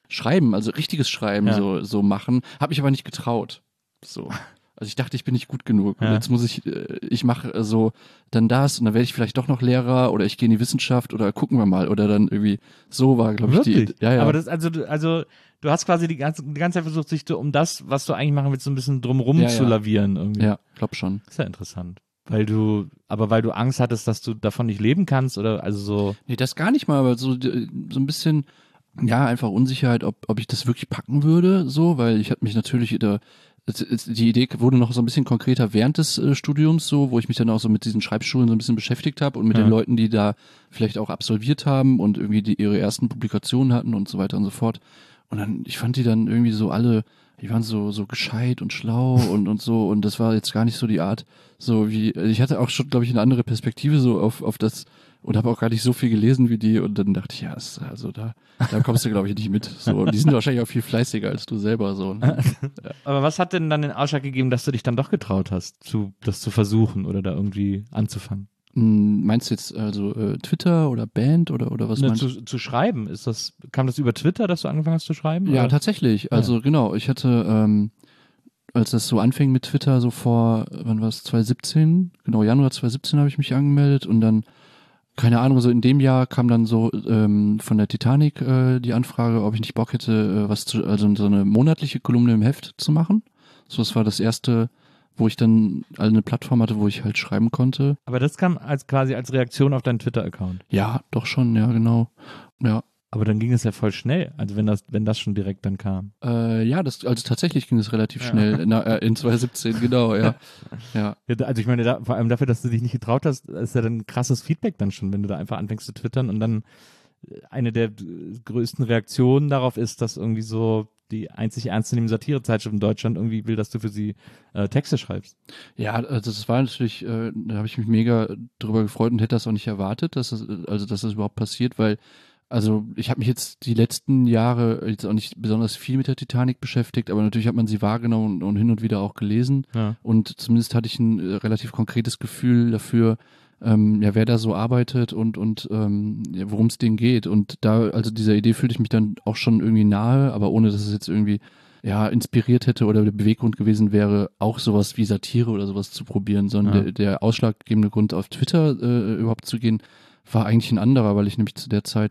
Schreiben, also richtiges Schreiben Ja. so, so machen, habe ich aber nicht getraut. So. Also ich dachte, ich bin nicht gut genug. Und Ja. jetzt muss ich, äh, ich mache äh, so dann das und dann werde ich vielleicht doch noch Lehrer oder ich gehe in die Wissenschaft oder gucken wir mal. Oder dann irgendwie, so war, glaube ich, die. Wirklich? Ja, ja. Aber das, also, du- also, du hast quasi die ganze, die ganze Zeit versucht, sich um das, was du eigentlich machen willst, so ein bisschen drumrum Ja, zu ja. lavieren irgendwie. ja, glaub schon. Ist ja interessant. Weil du, aber weil du Angst hattest, dass du davon nicht leben kannst oder also so. Nee, das gar nicht mal, aber so, äh, so ein bisschen, ja, einfach Unsicherheit, ob, ob ich das wirklich packen würde, so, weil ich hatte mich natürlich, da, es- es- die Idee wurde noch so ein bisschen konkreter während des äh, Studiums, so, wo ich mich dann auch so mit diesen Schreibschulen so ein bisschen beschäftigt habe und mit Ja. den Leuten, die da vielleicht auch absolviert haben und irgendwie die ihre ersten Publikationen hatten und so weiter und so fort. Und dann, ich fand die dann irgendwie so alle, die waren so, so gescheit und schlau und, und so und das war jetzt gar nicht so die Art, so wie, ich hatte auch schon, glaube ich, eine andere Perspektive so auf, auf das und habe auch gar nicht so viel gelesen wie die und dann dachte ich, ja, ist, also da, da kommst du, glaube ich, nicht mit. So, und die sind wahrscheinlich auch viel fleißiger als du selber so. Ne? Aber was hat denn dann den Ausschlag gegeben, dass du dich dann doch getraut hast, zu, das zu versuchen oder da irgendwie anzufangen? Hm, Meinst du jetzt also äh, Twitter oder Band oder, oder was Ne, meinst du? zu, zu schreiben, ist das, kam das über Twitter, dass du angefangen hast zu schreiben? Ja, oder? tatsächlich. Also genau, ich hatte, ähm, als das so anfing mit Twitter, so vor, wann war es, zwanzig siebzehn? Genau, Januar zwanzig siebzehn habe ich mich angemeldet und dann, keine Ahnung, so in dem Jahr kam dann so ähm, von der Titanic äh, die Anfrage, ob ich nicht Bock hätte, äh, was zu, also so eine monatliche Kolumne im Heft zu machen. So, das war das erste, wo ich dann eine Plattform hatte, wo ich halt schreiben konnte. Aber das kam als quasi als Reaktion auf deinen Twitter-Account. Ja, doch schon, ja, genau. Ja. Aber dann ging es ja voll schnell, also wenn das, wenn das schon direkt dann kam. Äh, ja, das, also tatsächlich ging es relativ Ja. schnell in, äh, in zwanzig siebzehn, genau, ja. Ja. Ja, da- also ich meine, da, vor allem dafür, dass du dich nicht getraut hast, ist ja dann ein krasses Feedback dann schon, wenn du da einfach anfängst zu twittern und dann eine der äh, größten Reaktionen darauf ist, dass irgendwie so die einzig ernstzunehmende Satirezeitschrift in Deutschland irgendwie will, dass du für sie äh, Texte schreibst. Ja, also das war natürlich, äh, da habe ich mich mega drüber gefreut und hätte das auch nicht erwartet, dass das, also dass das überhaupt passiert, weil, also ich habe mich jetzt die letzten Jahre jetzt auch nicht besonders viel mit der Titanic beschäftigt, aber natürlich hat man sie wahrgenommen und, und hin und wieder auch gelesen Ja. und zumindest hatte ich ein äh, relativ konkretes Gefühl dafür, ähm, ja, wer da so arbeitet und und ähm, ja, worum es denen geht und da, also dieser Idee fühlte ich mich dann auch schon irgendwie nahe, aber ohne dass es jetzt irgendwie ja, inspiriert hätte oder der Beweggrund gewesen wäre, auch sowas wie Satire oder sowas zu probieren, sondern Ja. der, der ausschlaggebende Grund, auf Twitter äh, überhaupt zu gehen, war eigentlich ein anderer, weil ich nämlich zu der Zeit,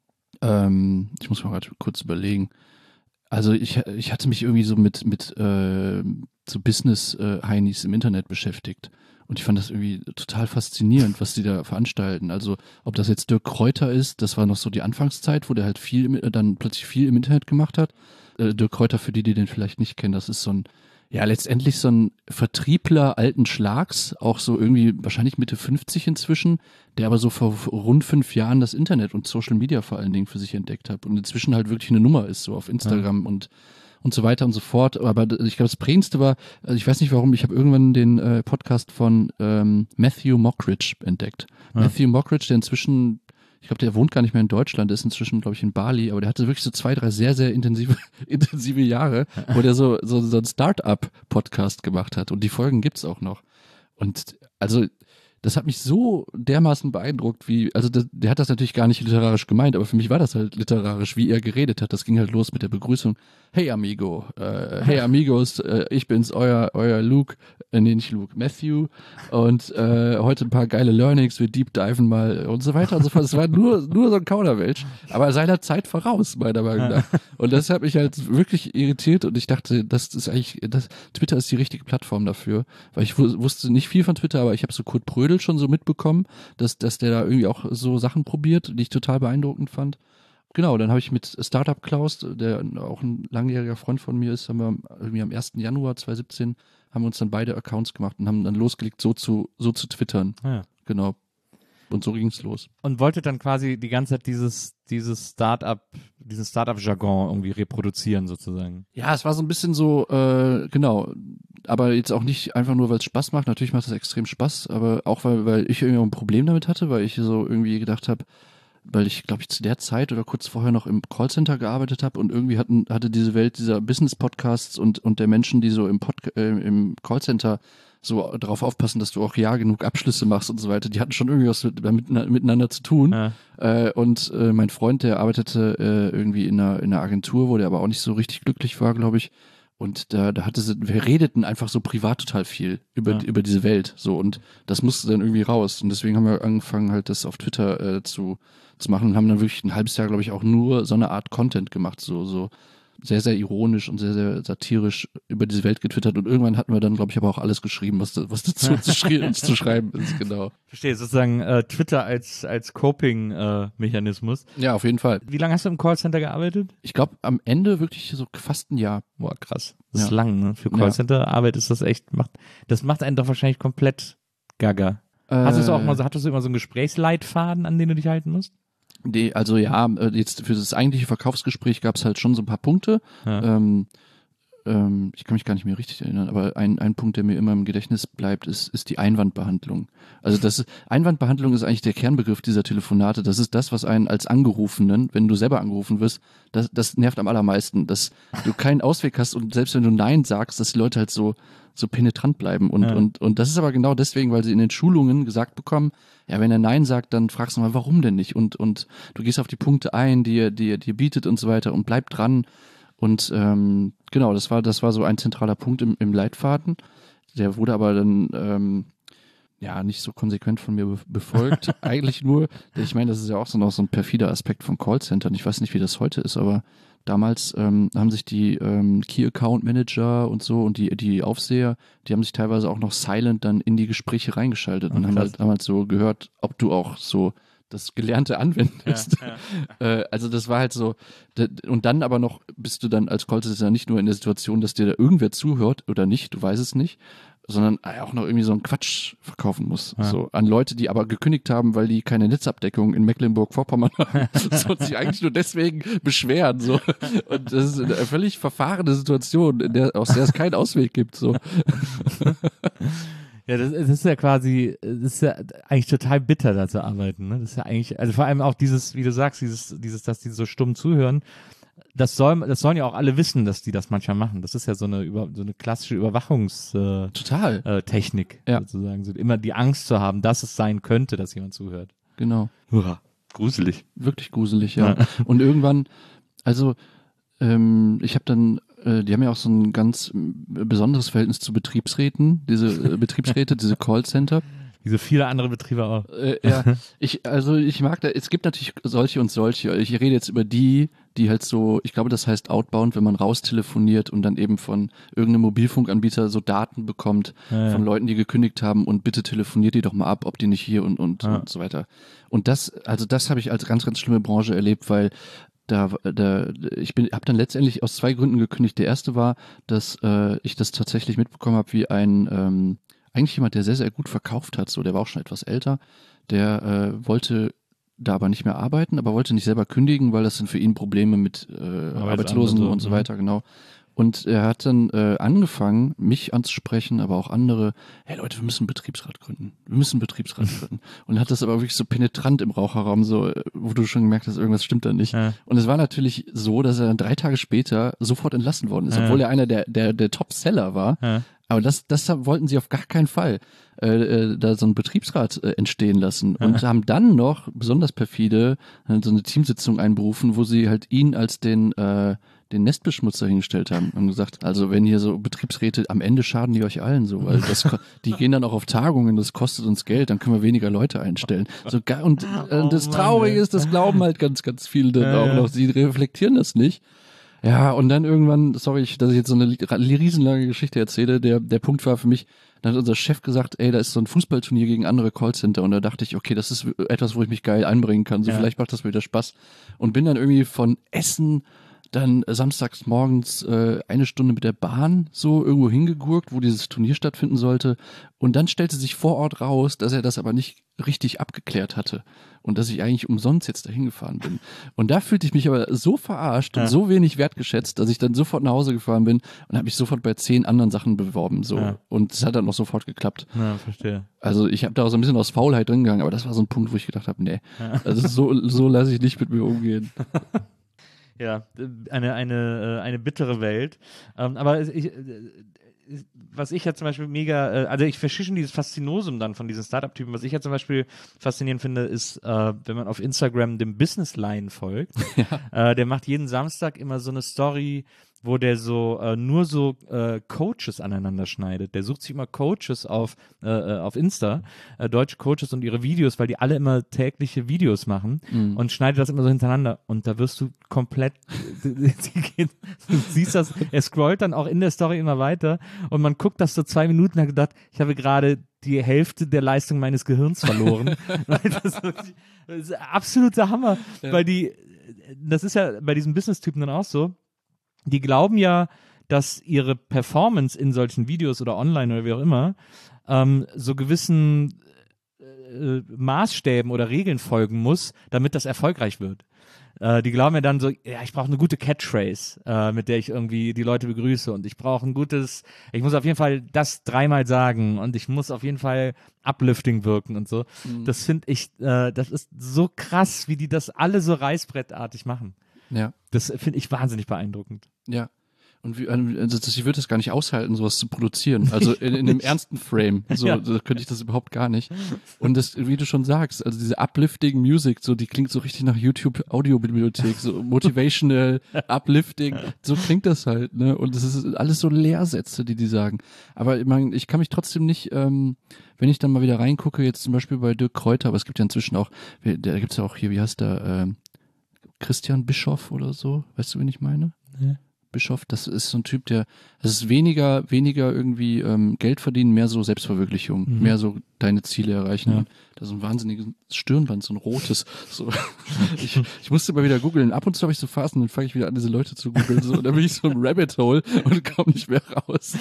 ähm, ich muss mal gerade kurz überlegen, also ich, ich hatte mich irgendwie so mit, mit äh, so Business-Heinis im Internet beschäftigt. Und ich fand das irgendwie total faszinierend, was die da veranstalten. Also ob das jetzt Dirk Kräuter ist, das war noch so die Anfangszeit, wo der halt viel, im, dann plötzlich viel im Internet gemacht hat. Äh, Dirk Kräuter, für die, die den vielleicht nicht kennen, das ist so ein, ja letztendlich so ein Vertriebler alten Schlags, auch so irgendwie wahrscheinlich Mitte fünfzig inzwischen, der aber so vor rund fünf Jahren das Internet und Social Media vor allen Dingen für sich entdeckt hat und inzwischen halt wirklich eine Nummer ist, so auf Instagram und und so weiter und so fort. Aber ich glaube, das Prägendste war, also ich weiß nicht warum, ich habe irgendwann den äh, Podcast von ähm, Matthew Mockridge entdeckt. Ja. Matthew Mockridge, der inzwischen, ich glaube, der wohnt gar nicht mehr in Deutschland, der ist inzwischen, glaube ich, in Bali, aber der hatte wirklich so zwei, drei sehr, sehr intensive, intensive Jahre, wo der so, so, so einen Start-up-Podcast gemacht hat. Und die Folgen gibt's auch noch. Und also das hat mich so dermaßen beeindruckt, wie, also das, der hat das natürlich gar nicht literarisch gemeint, aber für mich war das halt literarisch, wie er geredet hat. Das ging halt los mit der Begrüßung. Hey Amigo, äh, hey Amigos, äh, ich bin's, euer, euer Luke, äh, nee, nicht Luke, Matthew und äh, heute ein paar geile Learnings, wir deep diven mal und so weiter und so fort. Es war nur, nur so ein Kauderwelsch, aber seiner Zeit voraus, meiner Meinung nach. Und das hat mich halt wirklich irritiert und ich dachte, das ist eigentlich, das, Twitter ist die richtige Plattform dafür, weil ich wu- wusste nicht viel von Twitter, aber ich habe so Kurt Brödel schon so mitbekommen, dass, dass der da irgendwie auch so Sachen probiert, die ich total beeindruckend fand. Genau, dann habe ich mit Startup Klaus, der auch ein langjähriger Freund von mir ist, haben wir irgendwie am ersten Januar zwanzig siebzehn haben wir uns dann beide Accounts gemacht und haben dann losgelegt, so zu, so zu twittern. Ja. Genau. Und so ging's los. Und wollte dann quasi die ganze Zeit dieses, dieses Startup, dieses Startup-Jargon irgendwie reproduzieren sozusagen. Ja, es war so ein bisschen so, äh, genau, aber jetzt auch nicht einfach nur, weil es Spaß macht. Natürlich macht es extrem Spaß, aber auch weil, weil ich irgendwie auch ein Problem damit hatte, weil ich so irgendwie gedacht habe, weil ich, glaube ich, zu der Zeit oder kurz vorher noch im Callcenter gearbeitet habe und irgendwie hatten, hatte diese Welt dieser Business-Podcasts und, und der Menschen, die so im, Pod, äh, im Callcenter so darauf aufpassen, dass du auch ja genug Abschlüsse machst und so weiter. Die hatten schon irgendwie was mit, mit, miteinander zu tun. Ja. Äh, und äh, mein Freund, der arbeitete äh, irgendwie in einer, in einer Agentur, wo der aber auch nicht so richtig glücklich war, glaube ich. Und da, da hatte sie, wir redeten einfach so privat total viel über, Ja. über diese Welt. So, und das musste dann irgendwie raus. Und deswegen haben wir angefangen, halt das auf Twitter äh, zu, zu machen und haben dann wirklich ein halbes Jahr, glaube ich, auch nur so eine Art Content gemacht. So, so sehr, sehr ironisch und sehr, sehr satirisch über diese Welt getwittert. Und irgendwann hatten wir dann, glaube ich, aber auch alles geschrieben, was, da, was dazu zu, schrie- zu schreiben ist, genau. Verstehe, sozusagen äh, Twitter als, als Coping-Mechanismus. Ja, auf jeden Fall. Wie lange hast du im Callcenter gearbeitet? Ich glaube, am Ende wirklich so fast ein Jahr. Boah, krass. Das ist Ja. lang, ne? Für Callcenter-Arbeit ist das echt, macht, das macht einen doch wahrscheinlich komplett gaga. Hast du es auch mal so, hattest du immer so einen Gesprächsleitfaden, an den du dich halten musst? Die, also ja, äh, jetzt für das eigentliche Verkaufsgespräch gab es halt schon so ein paar Punkte. Ja. Ähm, ähm, ich kann mich gar nicht mehr richtig erinnern, aber ein, ein Punkt, der mir immer im Gedächtnis bleibt, ist, ist die Einwandbehandlung. Also das ist, Einwandbehandlung ist eigentlich der Kernbegriff dieser Telefonate. Das ist das, was einen als Angerufenen, wenn du selber angerufen wirst, das, das nervt am allermeisten, dass du keinen Ausweg hast und selbst wenn du Nein sagst, dass die Leute halt so so penetrant bleiben. Und, Ja. und, und das ist aber genau deswegen, weil sie in den Schulungen gesagt bekommen, ja, wenn er Nein sagt, dann fragst du mal, warum denn nicht? Und, und du gehst auf die Punkte ein, die er die, die er bietet und so weiter und bleib dran. Und ähm, genau, das war, das war so ein zentraler Punkt im, im Leitfaden. Der wurde aber dann ähm, ja nicht so konsequent von mir be- befolgt. Eigentlich nur, ich meine, das ist ja auch so noch so ein perfider Aspekt von Callcentern. Ich weiß nicht, wie das heute ist, aber damals ähm, haben sich die ähm, Key Account Manager und so und die, die Aufseher, die haben sich teilweise auch noch silent dann in die Gespräche reingeschaltet Oh, und haben krass. halt damals so gehört, ob du auch so das Gelernte anwendest. Ja, äh, also das war halt so, d- und dann aber noch bist du dann als Callcenter nicht nur in der Situation, dass dir da irgendwer zuhört oder nicht, du weißt es nicht, sondern auch noch irgendwie so einen Quatsch verkaufen muss. Ja. So an Leute, die aber gekündigt haben, weil die keine Netzabdeckung in Mecklenburg-Vorpommern haben so, und sich eigentlich nur deswegen beschweren. So. Und das ist eine völlig verfahrene Situation, in der, aus der es keinen Ausweg gibt. So. Ja, das, das ist ja quasi, das ist ja eigentlich total bitter, da zu arbeiten. Ne? Das ist ja eigentlich, also vor allem auch dieses, wie du sagst, dieses, dieses, dass die so stumm zuhören. Das soll, das sollen ja auch alle wissen, dass die das manchmal machen. Das ist ja so eine über, so eine klassische Überwachungstechnik, Total. äh, Technik, Ja. sozusagen. So immer die Angst zu haben, dass es sein könnte, dass jemand zuhört. Genau. Uah, gruselig. Wirklich gruselig, ja. Und irgendwann, also ähm, ich habe dann, äh, die haben ja auch so ein ganz äh, besonderes Verhältnis zu Betriebsräten, diese äh, Betriebsräte, diese Callcenter. Wie so viele andere Betriebe auch. Äh, ja, ich, also ich mag da, es gibt natürlich solche und solche. Ich rede jetzt über die, die halt so, ich glaube, das heißt Outbound, wenn man raustelefoniert und dann eben von irgendeinem Mobilfunkanbieter so Daten bekommt Ja, ja. von Leuten, die gekündigt haben und bitte telefoniert die doch mal ab, ob die nicht hier und, und, Ja. und so weiter. Und das, also das habe ich als ganz, ganz schlimme Branche erlebt, weil da, da ich bin, habe dann letztendlich aus zwei Gründen gekündigt. Der erste war, dass äh, ich das tatsächlich mitbekommen habe, wie ein ähm, eigentlich jemand, der sehr, sehr gut verkauft hat, so, der war auch schon etwas älter, der äh, wollte da aber nicht mehr arbeiten, aber wollte nicht selber kündigen, weil das sind für ihn Probleme mit äh, Arbeitslosen so, und so mhm. weiter, genau. Und er hat dann äh, angefangen, mich anzusprechen, aber auch andere, hey Leute, wir müssen einen Betriebsrat gründen. Wir müssen einen Betriebsrat gründen. Und hat das aber wirklich so penetrant im Raucherraum, so, äh, wo du schon gemerkt hast, irgendwas stimmt da nicht. Ja. Und es war natürlich so, dass er dann drei Tage später sofort entlassen worden ist, Ja. obwohl er einer der, der, der Top-Seller war. Ja. Aber das, das wollten sie auf gar keinen Fall, äh, äh, da so einen Betriebsrat äh, entstehen lassen. Und haben dann noch, besonders perfide, äh, so eine Teamsitzung einberufen, wo sie halt ihn als den, äh, den Nestbeschmutzer hingestellt haben und gesagt, also wenn hier so Betriebsräte, am Ende schaden die euch allen so, weil das, ko- die gehen dann auch auf Tagungen, das kostet uns Geld, dann können wir weniger Leute einstellen. So, ga- und äh, Oh das Mann, Traurige ey. ist, das glauben halt ganz, ganz viele dann Ja, auch ja. noch, sie reflektieren das nicht. Ja, und dann irgendwann, sorry, ich- dass ich jetzt so eine li- riesenlange Geschichte erzähle, der, der Punkt war für mich, dann hat unser Chef gesagt, ey, da ist so ein Fußballturnier gegen andere Callcenter und da dachte ich, okay, das ist etwas, wo ich mich geil einbringen kann, so Ja. vielleicht macht das mir wieder Spaß und bin dann irgendwie von Essen dann samstags morgens äh, eine Stunde mit der Bahn so irgendwo hingegurkt, wo dieses Turnier stattfinden sollte und dann stellte sich vor Ort raus, dass er das aber nicht richtig abgeklärt hatte und dass ich eigentlich umsonst jetzt dahin gefahren bin. Und da fühlte ich mich aber so verarscht Ja. und so wenig wertgeschätzt, dass ich dann sofort nach Hause gefahren bin und habe mich sofort bei zehn anderen Sachen beworben so Ja. und es hat dann auch sofort geklappt. Ja, verstehe. Also ich habe da auch so ein bisschen aus Faulheit drin gegangen, aber das war so ein Punkt, wo ich gedacht habe, nee, also so, so lasse ich nicht mit mir umgehen. Ja, eine, eine, äh, eine bittere Welt. Ähm, aber es- ich, äh, was ich ja zum Beispiel mega, äh, also ich verstehe schon dieses Faszinosum dann von diesen Startup-Typen. Was ich ja zum Beispiel faszinierend finde, ist, äh, wenn man auf Instagram dem Business Line folgt. Ja. Äh, der macht jeden Samstag immer so eine Story, wo der so äh, nur so äh, Coaches aneinander schneidet. Der sucht sich immer Coaches auf äh, auf Insta, äh, deutsche Coaches und ihre Videos, weil die alle immer tägliche Videos machen mhm. und schneidet das immer so hintereinander. Und da wirst du komplett, du siehst das, er scrollt dann auch in der Story immer weiter und man guckt das so zwei Minuten und hat gedacht, ich habe gerade die Hälfte der Leistung meines Gehirns verloren. Weil das, wirklich, das ist absoluter Hammer, ja. Weil die, das ist ja bei diesen Business-Typen dann auch so, die glauben ja, dass ihre Performance in solchen Videos oder online oder wie auch immer ähm, so gewissen äh, Maßstäben oder Regeln folgen muss, damit das erfolgreich wird. Äh, die glauben ja dann so, ja, ich brauche eine gute Catchphrase, äh, mit der ich irgendwie die Leute begrüße und ich brauche ein gutes, ich muss auf jeden Fall das dreimal sagen und ich muss auf jeden Fall uplifting wirken und so. Mhm. Das finde ich, äh, das ist so krass, wie die das alle so reißbrettartig machen. Ja. Das finde ich wahnsinnig beeindruckend. Ja. Und wie, also ich würde das gar nicht aushalten, sowas zu produzieren. Also in, in dem ernsten Frame. So, ja. so könnte ich das überhaupt gar nicht. Und das, wie du schon sagst, also diese uplifting Music, so, die klingt so richtig nach YouTube Audiobibliothek, so motivational, uplifting, so klingt das halt, ne? Und das ist alles so Lehrsätze, die die sagen. Aber ich meine, ich kann mich trotzdem nicht, ähm, wenn ich dann mal wieder reingucke, jetzt zum Beispiel bei Dirk Kräuter, aber es gibt ja inzwischen auch, da gibt's ja auch hier, wie heißt der, ähm, Christian Bischoff oder so, weißt du, wen ich meine? Ja. Bischoff, das ist so ein Typ, der, das ist weniger, weniger irgendwie ähm, Geld verdienen, mehr so Selbstverwirklichung, mhm. mehr so deine Ziele erreichen. Ja. Da so ein wahnsinniges Stirnband, so ein rotes. So. ich, ich musste mal wieder googeln. Ab und zu habe ich so Phasen, dann fange ich wieder an, diese Leute zu googeln. So, und dann bin ich so im Rabbit Hole und komme nicht mehr raus.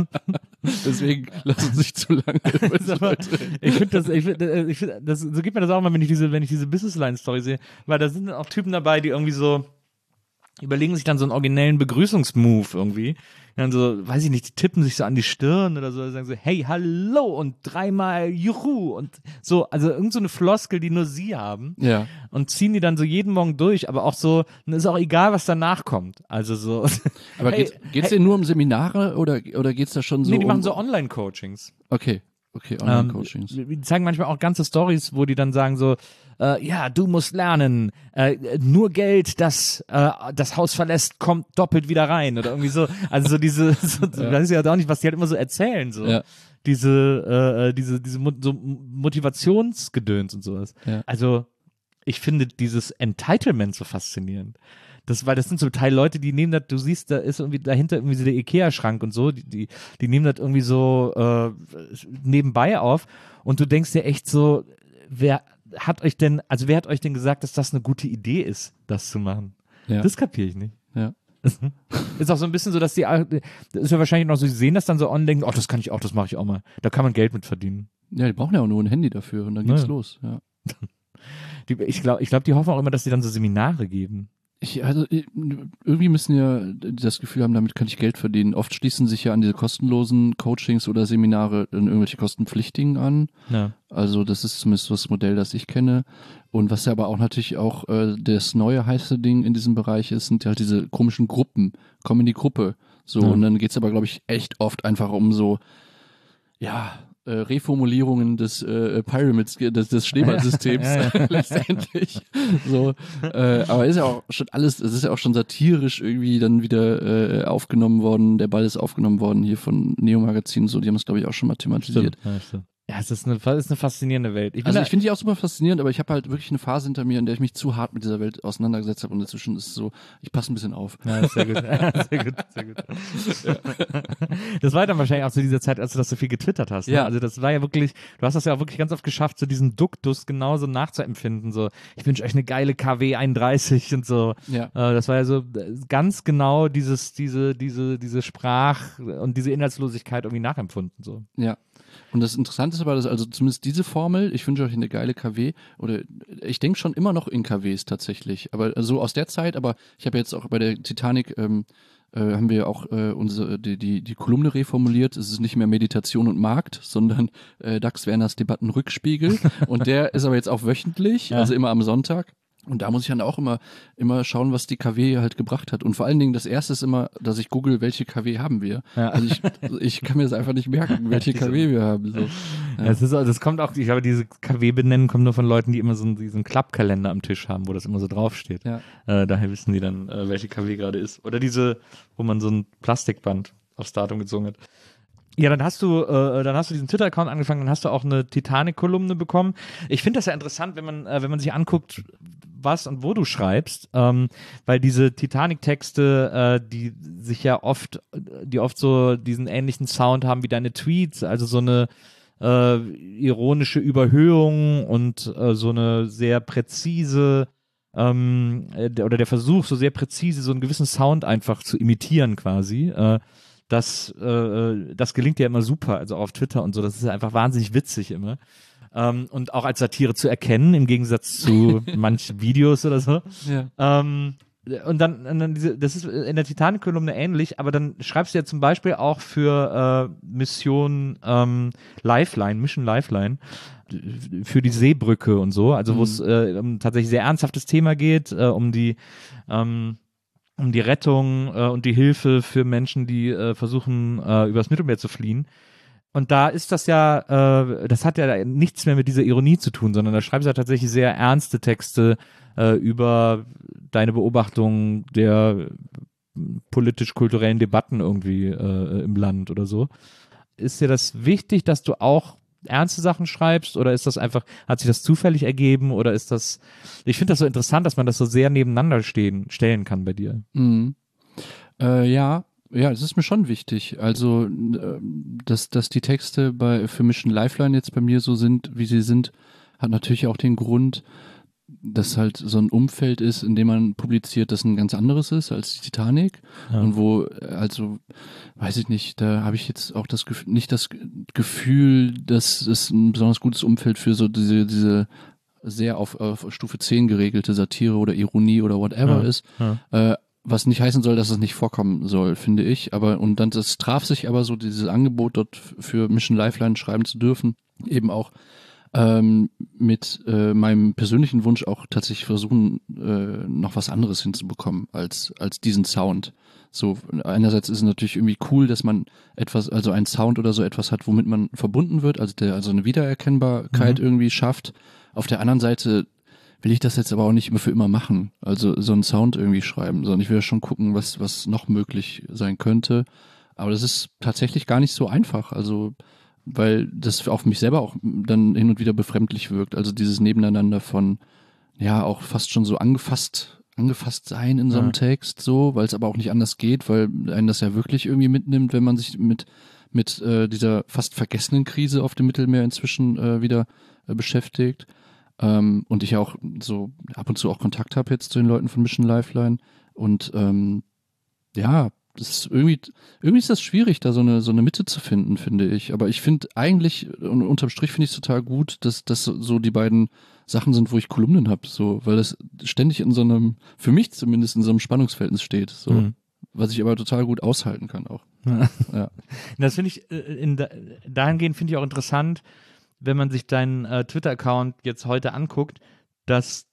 Deswegen lass uns nicht zu lange über diese Leute reden. Ich finde das, ich find, ich find, das, so geht mir das auch mal, wenn ich diese, wenn ich diese Business Line Story sehe, weil da sind auch Typen dabei, die irgendwie so überlegen sich dann so einen originellen Begrüßungsmove irgendwie. Dann so, weiß ich nicht, die tippen sich so an die Stirn oder so, sagen so, hey, hallo und dreimal Juhu und so, also irgend so eine Floskel, die nur sie haben. Ja. Und ziehen die dann so jeden Morgen durch, aber auch so, dann ist auch egal, was danach kommt. Also so. Aber hey, geht's, geht's hey, denn nur um Seminare oder, oder geht's da schon so Nee, die um machen so Online-Coachings. Okay. Okay, Online-Coachings. Ähm, die zeigen manchmal auch ganze Stories, wo die dann sagen so, äh, ja, du musst lernen, äh, nur Geld, das äh, das Haus verlässt, kommt doppelt wieder rein oder irgendwie so. Also so diese, so, ja. weiß ich ja auch nicht, was die halt immer so erzählen, so. Ja. Diese, äh, diese, diese Mo- so Motivationsgedöns und sowas. Ja. Also ich finde dieses Entitlement so faszinierend. Das, weil das sind zum Teil Leute, die nehmen das, du siehst, da ist irgendwie dahinter irgendwie so der Ikea-Schrank und so, die, die, die nehmen das irgendwie so äh, nebenbei auf und du denkst dir echt so, wer hat euch denn, also wer hat euch denn gesagt, dass das eine gute Idee ist, das zu machen? Ja. Das kapiere ich nicht. Ja. Ist auch so ein bisschen so, dass die, das ist ja wahrscheinlich noch so, sie sehen das dann so on, denken, oh, das kann ich auch, das mache ich auch mal. Da kann man Geld mit verdienen. Ja, die brauchen ja auch nur ein Handy dafür und dann geht's ja. los. Ja. Die, ich glaube, ich glaub, die hoffen auch immer, dass sie dann so Seminare geben. Ich, also, irgendwie müssen ja das Gefühl haben, damit kann ich Geld verdienen. Oft schließen sich ja an diese kostenlosen Coachings oder Seminare in irgendwelche kostenpflichtigen an. Ja. Also das ist zumindest das Modell, das ich kenne. Und was ja aber auch natürlich auch äh, das neue heiße Ding in diesem Bereich ist, sind halt diese komischen Gruppen. Komm in die Gruppe. So, ja. Und dann geht's aber, glaube ich, echt oft einfach um so, ja, Äh, Reformulierungen des äh, Pyramids, des, des Schneeballsystems ja, ja, ja. letztendlich. So, äh, aber ist ja auch schon alles, es ist ja auch schon satirisch irgendwie dann wieder äh, aufgenommen worden. Der Ball ist aufgenommen worden hier von Neo Magazin, so, die haben es glaube ich auch schon mal thematisiert. Stimmt, ja, stimmt. Ja, es ist eine, es ist eine faszinierende Welt. Ich also ich finde die auch super faszinierend, aber ich habe halt wirklich eine Phase hinter mir, in der ich mich zu hart mit dieser Welt auseinandergesetzt habe und inzwischen ist es so, ich passe ein bisschen auf. Ja, sehr gut. sehr gut, sehr gut. Ja. Das war dann wahrscheinlich auch zu dieser Zeit, als du das so viel getwittert hast. Ne? Ja. Also das war ja wirklich, du hast das ja auch wirklich ganz oft geschafft, so diesen Duktus genauso nachzuempfinden. So, ich wünsche euch eine geile K W einunddreißig und so. Ja. Äh, das war ja so ganz genau dieses, diese, diese, diese Sprach- und diese Inhaltslosigkeit irgendwie nachempfunden. So. Ja. Und das Interessante ist aber, dass also zumindest diese Formel, ich wünsche euch eine geile K W, oder ich denke schon immer noch in K Ws tatsächlich, aber so also aus der Zeit, aber ich habe jetzt auch bei der Titanic, ähm, äh, haben wir auch äh, unsere, die, die, die Kolumne reformuliert, es ist nicht mehr Meditation und Markt, sondern äh, Dax Werners Debattenrückspiegel und der ist aber jetzt auch wöchentlich, ja. also immer am Sonntag. Und da muss ich dann auch immer, immer schauen, was die K W halt gebracht hat. Und vor allen Dingen, das erste ist immer, dass ich google, welche K W haben wir. Ja. Also ich, ich kann mir das einfach nicht merken, welche K W wir haben. So. Ja. Es ist, das kommt auch, ich glaube, diese K W benennen kommen nur von Leuten, die immer so einen, diesen Klappkalender am Tisch haben, wo das immer so draufsteht. Ja. Äh, daher wissen die dann, äh, welche K W gerade ist. Oder diese, wo man so ein Plastikband aufs Datum gezogen hat. Ja, dann hast du, äh, dann hast du diesen Twitter-Account angefangen, dann hast du auch eine Titanic-Kolumne bekommen. Ich finde das ja interessant, wenn man, äh, wenn man sich anguckt, was und wo du schreibst, ähm, weil diese Titanic-Texte, äh, die sich ja oft, die oft so diesen ähnlichen Sound haben wie deine Tweets, also so eine äh, ironische Überhöhung und äh, so eine sehr präzise ähm, äh, oder der Versuch, so sehr präzise so einen gewissen Sound einfach zu imitieren quasi. Äh, Das, äh, das gelingt ja immer super, also auf Twitter und so, das ist ja einfach wahnsinnig witzig immer. Ähm, und auch als Satire zu erkennen, im Gegensatz zu manchen Videos oder so. Ja. Ähm, und dann, und dann diese, das ist in der Titanic-Kolumne ähnlich, aber dann schreibst du ja zum Beispiel auch für äh, Mission ähm, Lifeline, Mission Lifeline, für die Seebrücke und so, also wo es Mhm. äh, um tatsächlich sehr ernsthaftes Thema geht, äh, um die ähm, um die Rettung äh, und die Hilfe für Menschen, die äh, versuchen, äh, übers Mittelmeer zu fliehen. Und da ist das ja, äh, das hat ja nichts mehr mit dieser Ironie zu tun, sondern da schreibst du ja tatsächlich sehr ernste Texte äh, über deine Beobachtung der politisch-kulturellen Debatten irgendwie äh, im Land oder so. Ist dir das wichtig, dass du auch ernste Sachen schreibst oder ist das einfach, hat sich das zufällig ergeben oder ist das, ich finde das so interessant, dass man das so sehr nebeneinander stehen, stellen kann bei dir. Mhm. Äh, ja, ja, es ist mir schon wichtig. Also, äh, dass, dass die Texte bei, für Mission Lifeline jetzt bei mir so sind, wie sie sind, hat natürlich auch den Grund, dass halt so ein Umfeld ist, in dem man publiziert, das ein ganz anderes ist als die Titanic. Ja. Und wo, also, weiß ich nicht, da habe ich jetzt auch das Gefühl, nicht das Gefühl, dass es ein besonders gutes Umfeld für so diese, diese sehr auf, auf Stufe zehn geregelte Satire oder Ironie oder whatever Ja. ist. Ja. Äh, was nicht heißen soll, dass es nicht vorkommen soll, finde ich. Aber, und dann, das traf sich aber so, dieses Angebot dort für Mission Lifeline schreiben zu dürfen, eben auch ähm, mit äh, meinem persönlichen Wunsch auch tatsächlich versuchen, äh, noch was anderes hinzubekommen als, als diesen Sound. So, einerseits ist es natürlich irgendwie cool, dass man etwas, also einen Sound oder so etwas hat, womit man verbunden wird, also der, also eine Wiedererkennbarkeit Mhm. irgendwie schafft. Auf der anderen Seite will ich das jetzt aber auch nicht immer für immer machen. Also so einen Sound irgendwie schreiben, sondern ich will ja schon gucken, was, was noch möglich sein könnte. Aber das ist tatsächlich gar nicht so einfach. Also, weil das auf mich selber auch dann hin und wieder befremdlich wirkt. Also dieses Nebeneinander von, ja, auch fast schon so angefasst, angefasst sein in so einem Ja. Text, so, weil es aber auch nicht anders geht, weil einen das ja wirklich irgendwie mitnimmt, wenn man sich mit, mit äh, dieser fast vergessenen Krise auf dem Mittelmeer inzwischen äh, wieder äh, beschäftigt. Ähm, und ich auch so ab und zu auch Kontakt habe jetzt zu den Leuten von Mission Lifeline. Und ähm, ja, das ist irgendwie, irgendwie ist das schwierig, da so eine, so eine Mitte zu finden, finde ich. Aber ich finde eigentlich, und unterm Strich finde ich es total gut, dass das so die beiden Sachen sind, wo ich Kolumnen habe, so, weil das ständig in so einem, für mich zumindest in so einem Spannungsverhältnis steht, so, Mhm. was ich aber total gut aushalten kann auch. Ja. Ja. Das finde ich, äh, in, da- dahingehend finde ich auch interessant, wenn man sich deinen äh, Twitter-Account jetzt heute anguckt, dass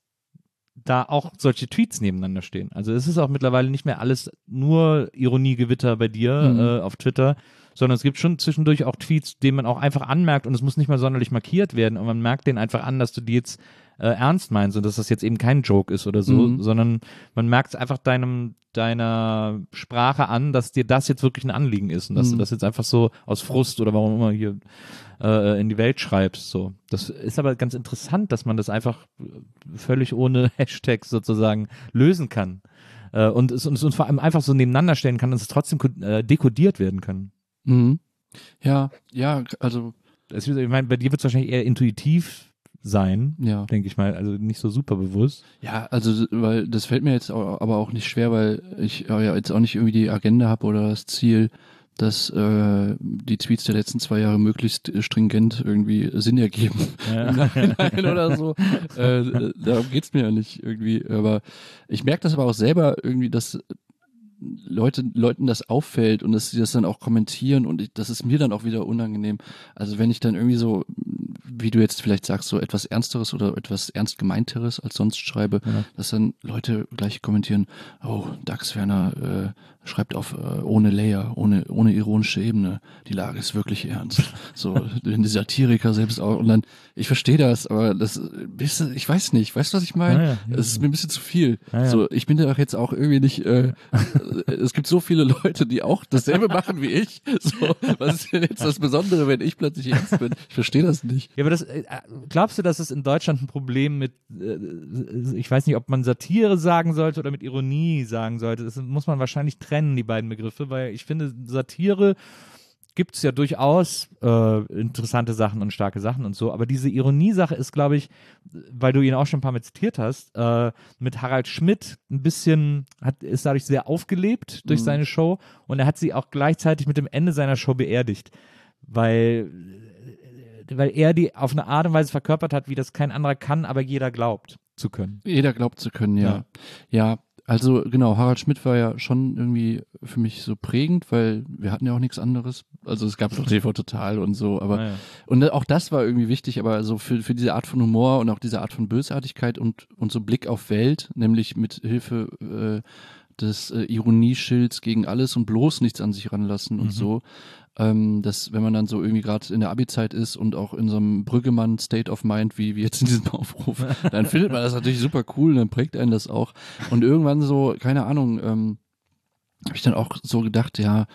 da auch solche Tweets nebeneinander stehen. Also es ist auch mittlerweile nicht mehr alles nur Ironiegewitter bei dir Mhm. äh, auf Twitter, sondern es gibt schon zwischendurch auch Tweets, denen man auch einfach anmerkt und es muss nicht mal sonderlich markiert werden und man merkt denen einfach an, dass du die jetzt äh, ernst meinst und dass das jetzt eben kein Joke ist oder so, Mhm. sondern man merkt es einfach deinem, deiner Sprache an, dass dir das jetzt wirklich ein Anliegen ist und dass du Mhm. das jetzt einfach so aus Frust oder warum immer hier äh, in die Welt schreibst. So. Das ist aber ganz interessant, dass man das einfach völlig ohne Hashtags sozusagen lösen kann. Äh, und es uns vor allem einfach so nebeneinander stellen kann, dass es trotzdem äh, dekodiert werden kann. Mhm. Ja, ja, also, Es, ich meine, bei dir wird es wahrscheinlich eher intuitiv sein, ja. denke ich mal, also nicht so super bewusst. Ja, also, weil das fällt mir jetzt au- aber auch nicht schwer, weil ich äh, ja jetzt auch nicht irgendwie die Agenda habe oder das Ziel, dass äh, die Tweets der letzten zwei Jahre möglichst stringent irgendwie Sinn ergeben Ja. im Nachhinein oder so. Äh, darum geht's mir ja nicht irgendwie. Aber ich merke das aber auch selber irgendwie, dass Leute, Leuten das auffällt und dass sie das dann auch kommentieren und ich, das ist mir dann auch wieder unangenehm. Also wenn ich dann irgendwie so wie du jetzt vielleicht sagst, so etwas Ernsteres oder etwas ernst gemeinteres als sonst schreibe, Ja. dass dann Leute gleich kommentieren, oh, Dax Werner äh, schreibt auf äh, ohne Layer, ohne ohne ironische Ebene, die Lage ist wirklich ernst. So, wenn die Satiriker selbst auch, und dann, ich verstehe das, aber das, ich weiß nicht, weißt du, was ich meine? Ja, ja, ja. Es ist mir ein bisschen zu viel. Ja, ja. So, ich bin da auch jetzt auch irgendwie nicht, äh, es gibt so viele Leute, die auch dasselbe machen wie ich. So, was ist denn jetzt das Besondere, wenn ich plötzlich ernst bin? Ich verstehe das nicht. Ja, aber das, äh, glaubst du, dass es in Deutschland ein Problem mit, äh, ich weiß nicht, ob man Satire sagen sollte oder mit Ironie sagen sollte. Das muss man wahrscheinlich trennen, die beiden Begriffe, weil ich finde, Satire gibt es ja durchaus äh, interessante Sachen und starke Sachen und so, aber diese Ironie-Sache ist, glaube ich, weil du ihn auch schon ein paar Mal zitiert hast, äh, mit Harald Schmidt ein bisschen, hat, ist dadurch sehr aufgelebt durch Mhm. seine Show und er hat sie auch gleichzeitig mit dem Ende seiner Show beerdigt, weil weil er die auf eine Art und Weise verkörpert hat, wie das kein anderer kann, aber jeder glaubt zu können. Jeder glaubt zu können, ja. Ja, also genau, Harald Schmidt war ja schon irgendwie für mich so prägend, weil wir hatten ja auch nichts anderes. Also es gab noch T V Total und so, aber Naja. und auch das war irgendwie wichtig, aber so für, für diese Art von Humor und auch diese Art von Bösartigkeit und, und so Blick auf Welt, nämlich mit Hilfe äh, des äh, Ironieschilds gegen alles und bloß nichts an sich ranlassen und Mhm. so. Ähm, dass, wenn man dann so irgendwie gerade in der Abi-Zeit ist und auch in so einem Brüggemann-State of Mind, wie, wie jetzt in diesem Aufruf, dann findet man das natürlich super cool, dann prägt einen das auch. Und irgendwann so, keine Ahnung, ähm, habe ich dann auch so gedacht, ja,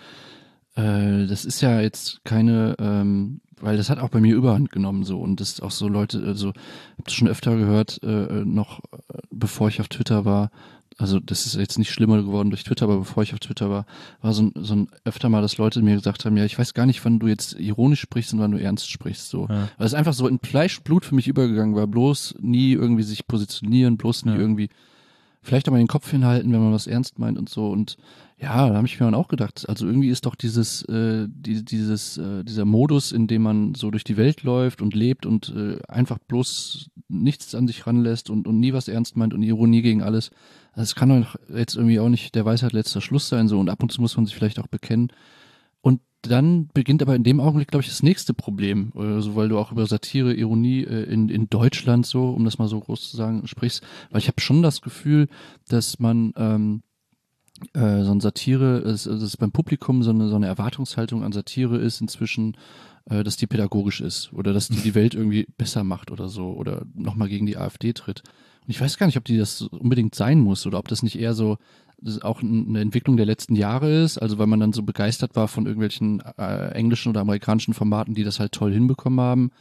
äh, das ist ja jetzt keine, ähm, weil das hat auch bei mir Überhand genommen so und das auch so Leute, also hab das schon öfter gehört, äh, noch äh, bevor ich auf Twitter war, also das ist jetzt nicht schlimmer geworden durch Twitter, aber bevor ich auf Twitter war, war so ein, so ein öfter mal, dass Leute mir gesagt haben, ja, ich weiß gar nicht, wann du jetzt ironisch sprichst und wann du ernst sprichst, so. Ja. Weil es einfach so in Fleisch und Blut für mich übergegangen war, bloß nie irgendwie sich positionieren, bloß nie Ja. irgendwie vielleicht auch mal den Kopf hinhalten, wenn man was ernst meint und so. Und ja, da habe ich mir dann auch gedacht, also irgendwie ist doch dieses, äh, die, dieses, äh, dieser Modus, in dem man so durch die Welt läuft und lebt und äh, einfach bloß nichts an sich ranlässt und, und nie was ernst meint und Ironie gegen alles. Das kann doch jetzt irgendwie auch nicht der Weisheit letzter Schluss sein, so. Und ab und zu muss man sich vielleicht auch bekennen. Und dann beginnt aber in dem Augenblick, glaube ich, das nächste Problem, also weil du auch über Satire, Ironie äh, in, in Deutschland so, um das mal so groß zu sagen, sprichst, weil ich habe schon das Gefühl, dass man ähm, äh, so ein Satire, ist, dass es beim Publikum so eine, so eine Erwartungshaltung an Satire ist inzwischen, äh, dass die pädagogisch ist oder dass die die Welt irgendwie besser macht oder so oder nochmal gegen die AfD tritt. Und ich weiß gar nicht, ob die das unbedingt sein muss oder ob das nicht eher so das auch eine Entwicklung der letzten Jahre ist, also weil man dann so begeistert war von irgendwelchen äh, englischen oder amerikanischen Formaten, die das halt toll hinbekommen haben,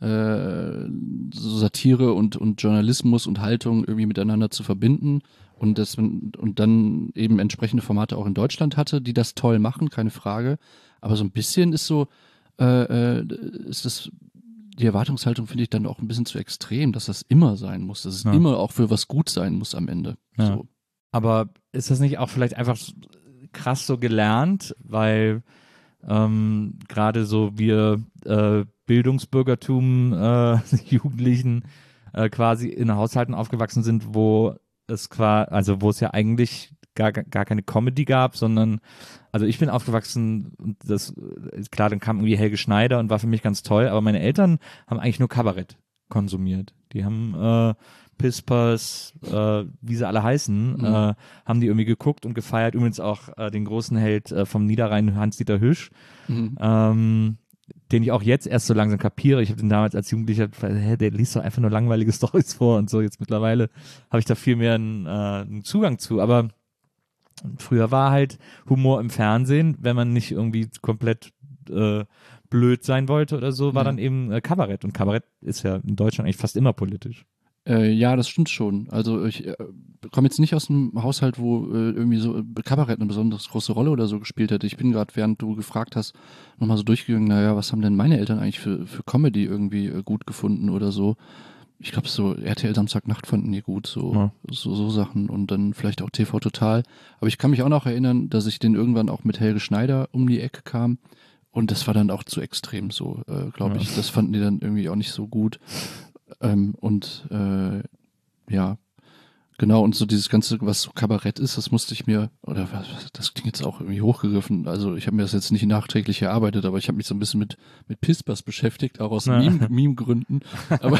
äh, so Satire und und Journalismus und Haltung irgendwie miteinander zu verbinden und das und dann eben entsprechende Formate auch in Deutschland hatte, die das toll machen, keine Frage, aber so ein bisschen ist so äh, äh, ist das die Erwartungshaltung finde ich dann auch ein bisschen zu extrem, dass das immer sein muss, dass es Ja. immer auch für was gut sein muss am Ende. Ja. So. Aber ist das nicht auch vielleicht einfach so krass so gelernt, weil ähm, gerade so wir äh, Bildungsbürgertum äh, Jugendlichen äh, quasi in Haushalten aufgewachsen sind, wo es quasi, also wo es ja eigentlich gar, gar keine Comedy gab, sondern also ich bin aufgewachsen und das ist klar, dann kam irgendwie Helge Schneider und war für mich ganz toll, aber meine Eltern haben eigentlich nur Kabarett konsumiert. Die haben äh, Pispers, äh, wie sie alle heißen, Mhm. äh, haben die irgendwie geguckt und gefeiert. Übrigens auch äh, den großen Held äh, vom Niederrhein, Hans-Dieter Hüsch, Mhm. ähm, den ich auch jetzt erst so langsam kapiere. Ich habe den damals als Jugendlicher, hä, der liest doch einfach nur langweilige Storys vor und so. Jetzt mittlerweile habe ich da viel mehr einen, äh, einen Zugang zu. Aber früher war halt Humor im Fernsehen, wenn man nicht irgendwie komplett äh, blöd sein wollte oder so, war Ja. dann eben äh, Kabarett. Und Kabarett ist ja in Deutschland eigentlich fast immer politisch. Äh, ja, das stimmt schon. Also ich äh, komme jetzt nicht aus einem Haushalt, wo äh, irgendwie so äh, Kabarett eine besonders große Rolle oder so gespielt hätte. Ich bin gerade, während du gefragt hast, nochmal so durchgegangen, naja, was haben denn meine Eltern eigentlich für, für Comedy irgendwie äh, gut gefunden oder so. Ich glaube so R T L Samstagnacht fanden die gut, so, Ja. so so Sachen und dann vielleicht auch T V Total. Aber ich kann mich auch noch erinnern, dass ich den irgendwann auch mit Helge Schneider um die Ecke kam und das war dann auch zu extrem so, äh, glaube Ja. ich. Das fanden die dann irgendwie auch nicht so gut. Ähm, und äh, ja, Genau, und so dieses Ganze, was so Kabarett ist, das musste ich mir, oder was, das klingt jetzt auch irgendwie hochgegriffen, also ich habe mir das jetzt nicht nachträglich erarbeitet, aber ich habe mich so ein bisschen mit mit Pispas beschäftigt, auch aus Ja. Meme- Meme-Gründen, aber,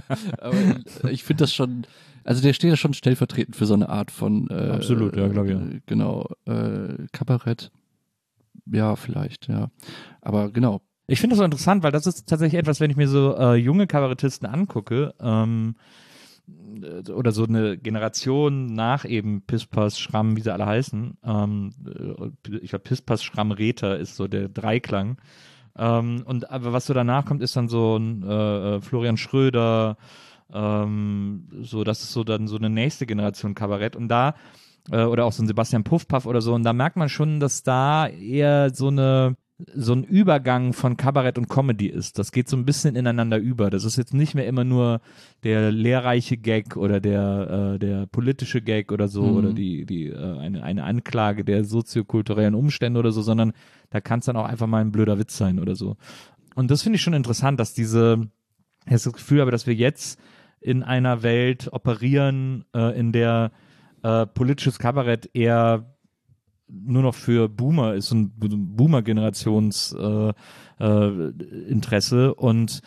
aber ich finde das schon, also der steht ja schon stellvertretend für so eine Art von äh, Absolut, ja, glaub ich, ja. äh, genau, äh, Kabarett, ja, vielleicht, ja, aber genau. Ich finde das so interessant, weil das ist tatsächlich etwas, wenn ich mir so äh, junge Kabarettisten angucke, ähm, oder so eine Generation nach eben Pispas, Schramm, wie sie alle heißen. Ähm, ich glaube, Pispas, Schramm, Räther ist so der Dreiklang. Ähm, und aber was so danach kommt, ist dann so ein äh, Florian Schröder, ähm, so, das ist so dann so eine nächste Generation Kabarett. Und da, äh, oder auch so ein Sebastian Puffpaff oder so, und da merkt man schon, dass da eher so eine so ein Übergang von Kabarett und Comedy ist. Das geht so ein bisschen ineinander über. Das ist jetzt nicht mehr immer nur der lehrreiche Gag oder der äh, der politische Gag oder so, Mhm. oder die die äh, eine eine Anklage der soziokulturellen Umstände oder so, sondern da kann es dann auch einfach mal ein blöder Witz sein oder so. Und das finde ich schon interessant, dass diese, ich habe das Gefühl habe, dass wir jetzt in einer Welt operieren, äh, in der äh, politisches Kabarett eher nur noch für Boomer ist, und Boomer-Generations äh, äh, Interesse, und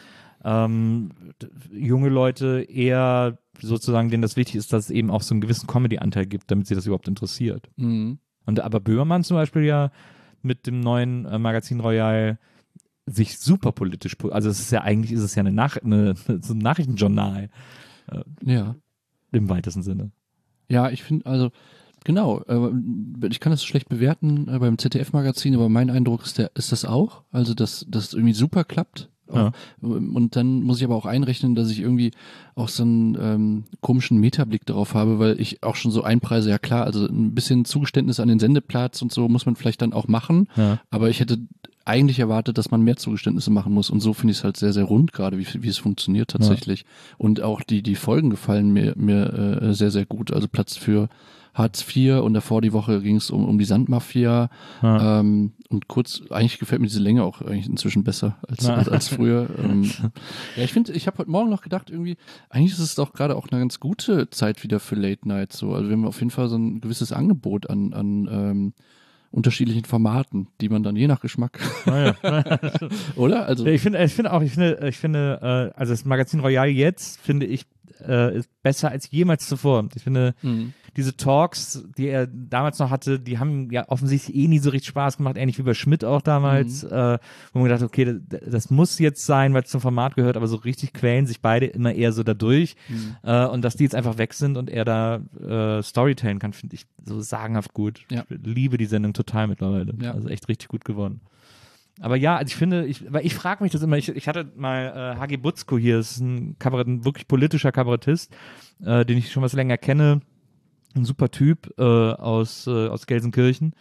ähm, junge Leute eher sozusagen, denen das wichtig ist, dass es eben auch so einen gewissen Comedy-Anteil gibt, damit sie das überhaupt interessiert. Mhm. Und aber Böhmermann zum Beispiel ja mit dem neuen äh, Magazin Royal sich super politisch, also es ist ja eigentlich, ist es ja eine, Nach eine so ein Nachrichtenjournal äh, Ja. im weitesten Sinne. Ja, ich finde, also genau, äh, ich kann das schlecht bewerten äh, beim Z D F-Magazin, aber mein Eindruck ist, der, ist das auch, also dass das irgendwie super klappt. Ja. Und dann muss ich aber auch einrechnen, dass ich irgendwie auch so einen ähm, komischen Metablick darauf habe, weil ich auch schon so einpreise, ja klar, also ein bisschen Zugeständnis an den Sendeplatz und so muss man vielleicht dann auch machen, Ja. aber ich hätte eigentlich erwartet, dass man mehr Zugeständnisse machen muss, und so finde ich es halt sehr, sehr rund gerade, wie, wie es funktioniert tatsächlich. Und auch die, die Folgen gefallen mir, mir äh, sehr, sehr gut. Also Platz für Hartz vier, und davor die Woche ging es um, um die Sandmafia. Ja. Ähm, und kurz, eigentlich gefällt mir diese Länge auch eigentlich inzwischen besser als, Ja. als, als früher. ähm, ja, ich finde, ich habe heute Morgen noch gedacht, irgendwie, eigentlich ist es doch gerade auch eine ganz gute Zeit wieder für Late Night. So. Also wir haben auf jeden Fall so ein gewisses Angebot an, an ähm, unterschiedlichen Formaten, die man dann je nach Geschmack, Ah, ja. oder? Also Ich finde, ich finde auch, ich finde, ich finde, äh, also das Magazin Royal jetzt, finde ich, äh, ist besser als jemals zuvor. Ich finde, Mhm. diese Talks, die er damals noch hatte, die haben ja offensichtlich eh nie so richtig Spaß gemacht, ähnlich wie bei Schmidt auch damals, äh, wo man gedacht hat, okay, das, das muss jetzt sein, weil es zum Format gehört, aber so richtig quälen sich beide immer eher so dadurch, Mhm. äh, und dass die jetzt einfach weg sind und er da äh, Storytellen kann, finde ich so sagenhaft gut. Ja. Ich liebe die Sendung total mittlerweile. Ja. Also echt richtig gut geworden. Aber ja, also ich finde, ich, weil ich frage mich das immer, ich, ich hatte mal äh, Hagi Butzko hier, das ist ein Kabarett, ein wirklich politischer Kabarettist, äh, den ich schon was länger kenne, ein super Typ äh, aus, äh, aus Gelsenkirchen,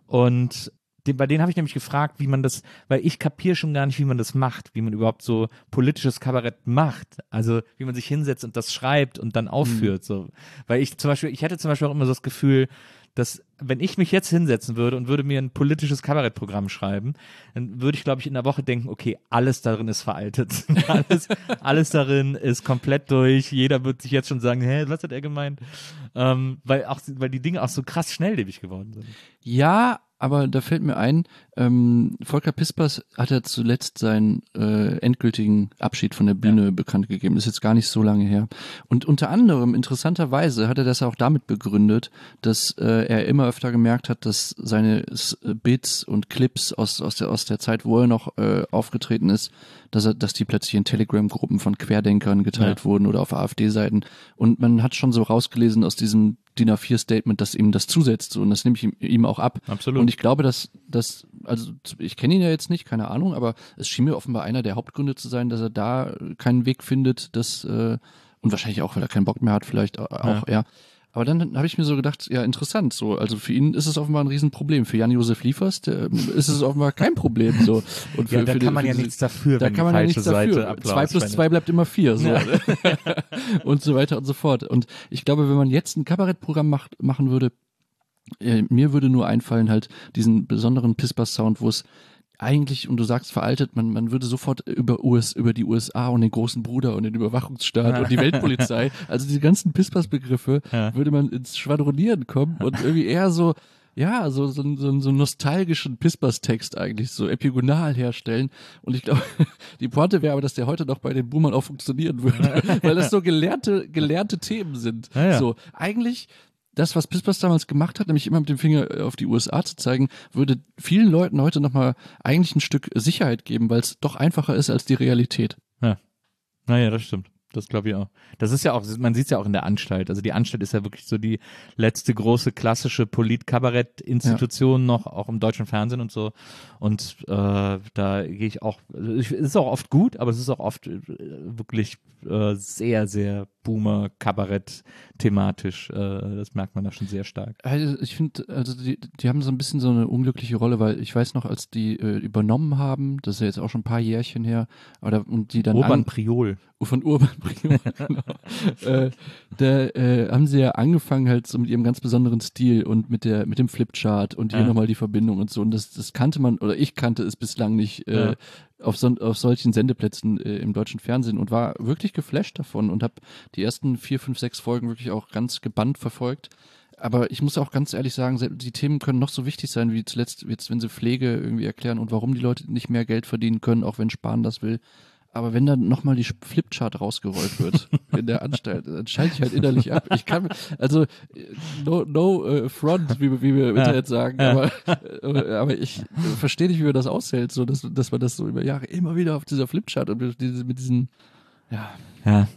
und den, bei denen habe ich nämlich gefragt, wie man das, weil ich kapiere schon gar nicht, wie man das macht, wie man überhaupt so politisches Kabarett macht, also wie man sich hinsetzt und das schreibt und dann aufführt, so, weil ich zum Beispiel, ich hätte zum Beispiel auch immer so das Gefühl, dass, wenn ich mich jetzt hinsetzen würde und würde mir ein politisches Kabarettprogramm schreiben, dann würde ich, glaube ich, in der Woche denken, okay, alles darin ist veraltet. alles, alles darin ist komplett durch. Jeder wird sich jetzt schon sagen, hä, was hat er gemeint? Ähm, weil auch, weil die Dinge auch so krass schnelllebig geworden sind. Ja, aber da fällt mir ein, ähm, Volker Pispers hat ja zuletzt seinen äh, endgültigen Abschied von der Bühne Ja. bekannt gegeben. Ist jetzt gar nicht so lange her. Und unter anderem, interessanterweise, hat er das auch damit begründet, dass äh, er immer öfter gemerkt hat, dass seine S- Bits und Clips aus, aus, der, aus der Zeit, wo er noch äh, aufgetreten ist, dass er, dass die plötzlich in Telegram-Gruppen von Querdenkern geteilt Ja. wurden oder auf AfD-Seiten. Und man hat schon so rausgelesen aus diesem D I N A vier Statement, dass ihm das zusetzt. So, und das nehme ich ihm, ihm auch ab. Absolut. Und ich glaube, dass, dass also ich kenne ihn ja jetzt nicht, keine Ahnung, aber es schien mir offenbar einer der Hauptgründe zu sein, dass er da keinen Weg findet, dass, äh, und wahrscheinlich auch, weil er keinen Bock mehr hat, vielleicht auch, Ja. ja. Aber dann habe ich mir so gedacht, ja, interessant, so, also für ihn ist es offenbar ein Riesenproblem. Für Jan-Josef Liefers der, ähm, ist es offenbar kein Problem, so. Und für, Ja, da für kann die, man für ja diese- nichts dafür, da wenn kann die man ja falsche nichts Seite dafür. Applaus Zwei plus spendet. zwei bleibt immer vier, so. Ja. Und so weiter und so fort. Und ich glaube, wenn man jetzt ein Kabarettprogramm macht, machen würde, äh, mir würde nur einfallen halt diesen besonderen Pispas-Sound, wo es eigentlich, und du sagst veraltet, man, man würde sofort über, U S, über die U S A und den großen Bruder und den Überwachungsstaat und die Weltpolizei, also diese ganzen Pispas-Begriffe, Ja. würde man ins Schwadronieren kommen und irgendwie eher so, ja, so, so, so, so einen nostalgischen Pispas-Text eigentlich, so epigonal herstellen. Und ich glaube, die Pointe wäre aber, dass der heute noch bei den Boomern auch funktionieren würde, weil das so gelernte, gelernte Themen sind. Ja, ja. So, eigentlich, das, was Pispas damals gemacht hat, nämlich immer mit dem Finger auf die U S A zu zeigen, würde vielen Leuten heute nochmal eigentlich ein Stück Sicherheit geben, weil es doch einfacher ist als die Realität. Naja, das stimmt. Das glaube ich auch. Das ist ja auch, man sieht es ja auch in der Anstalt. Also die Anstalt ist ja wirklich so die letzte große klassische Polit-Kabarett-Institution noch, auch im deutschen Fernsehen und so. Und äh, da gehe ich auch, also ich, es ist auch oft gut, aber es ist auch oft äh, wirklich äh, sehr, sehr Boomer-Kabarett-thematisch. Äh, das merkt man da schon sehr stark. Also ich finde, also die, die haben so ein bisschen so eine unglückliche Rolle, weil ich weiß noch, als die äh, übernommen haben, das ist ja jetzt auch schon ein paar Jährchen her, oder und die dann Urban an, Priol. von Urban Priol, genau. äh, da äh, haben sie ja angefangen halt so mit ihrem ganz besonderen Stil und mit der mit dem Flipchart und hier Ja. nochmal die Verbindung und so, und das das kannte man, oder ich kannte es bislang nicht äh, Ja. auf, so, auf solchen Sendeplätzen äh, im deutschen Fernsehen und war wirklich geflasht davon und habe die ersten vier, fünf, sechs Folgen wirklich auch ganz gebannt verfolgt. Aber ich muss auch ganz ehrlich sagen, se- die Themen können noch so wichtig sein, wie zuletzt, jetzt, wenn sie Pflege irgendwie erklären und warum die Leute nicht mehr Geld verdienen können, auch wenn Spahn das will. Aber wenn dann nochmal die Flipchart rausgerollt wird in der Anstalt, dann schalte ich halt innerlich ab. Ich kann, also, no, no uh, front, wie, wie wir im Ja. Internet sagen, Ja. aber, äh, aber ich verstehe nicht, wie man das aushält, so, dass, dass man das so über Jahre immer wieder auf dieser Flipchart und mit, diese- mit diesen, ja, Ja.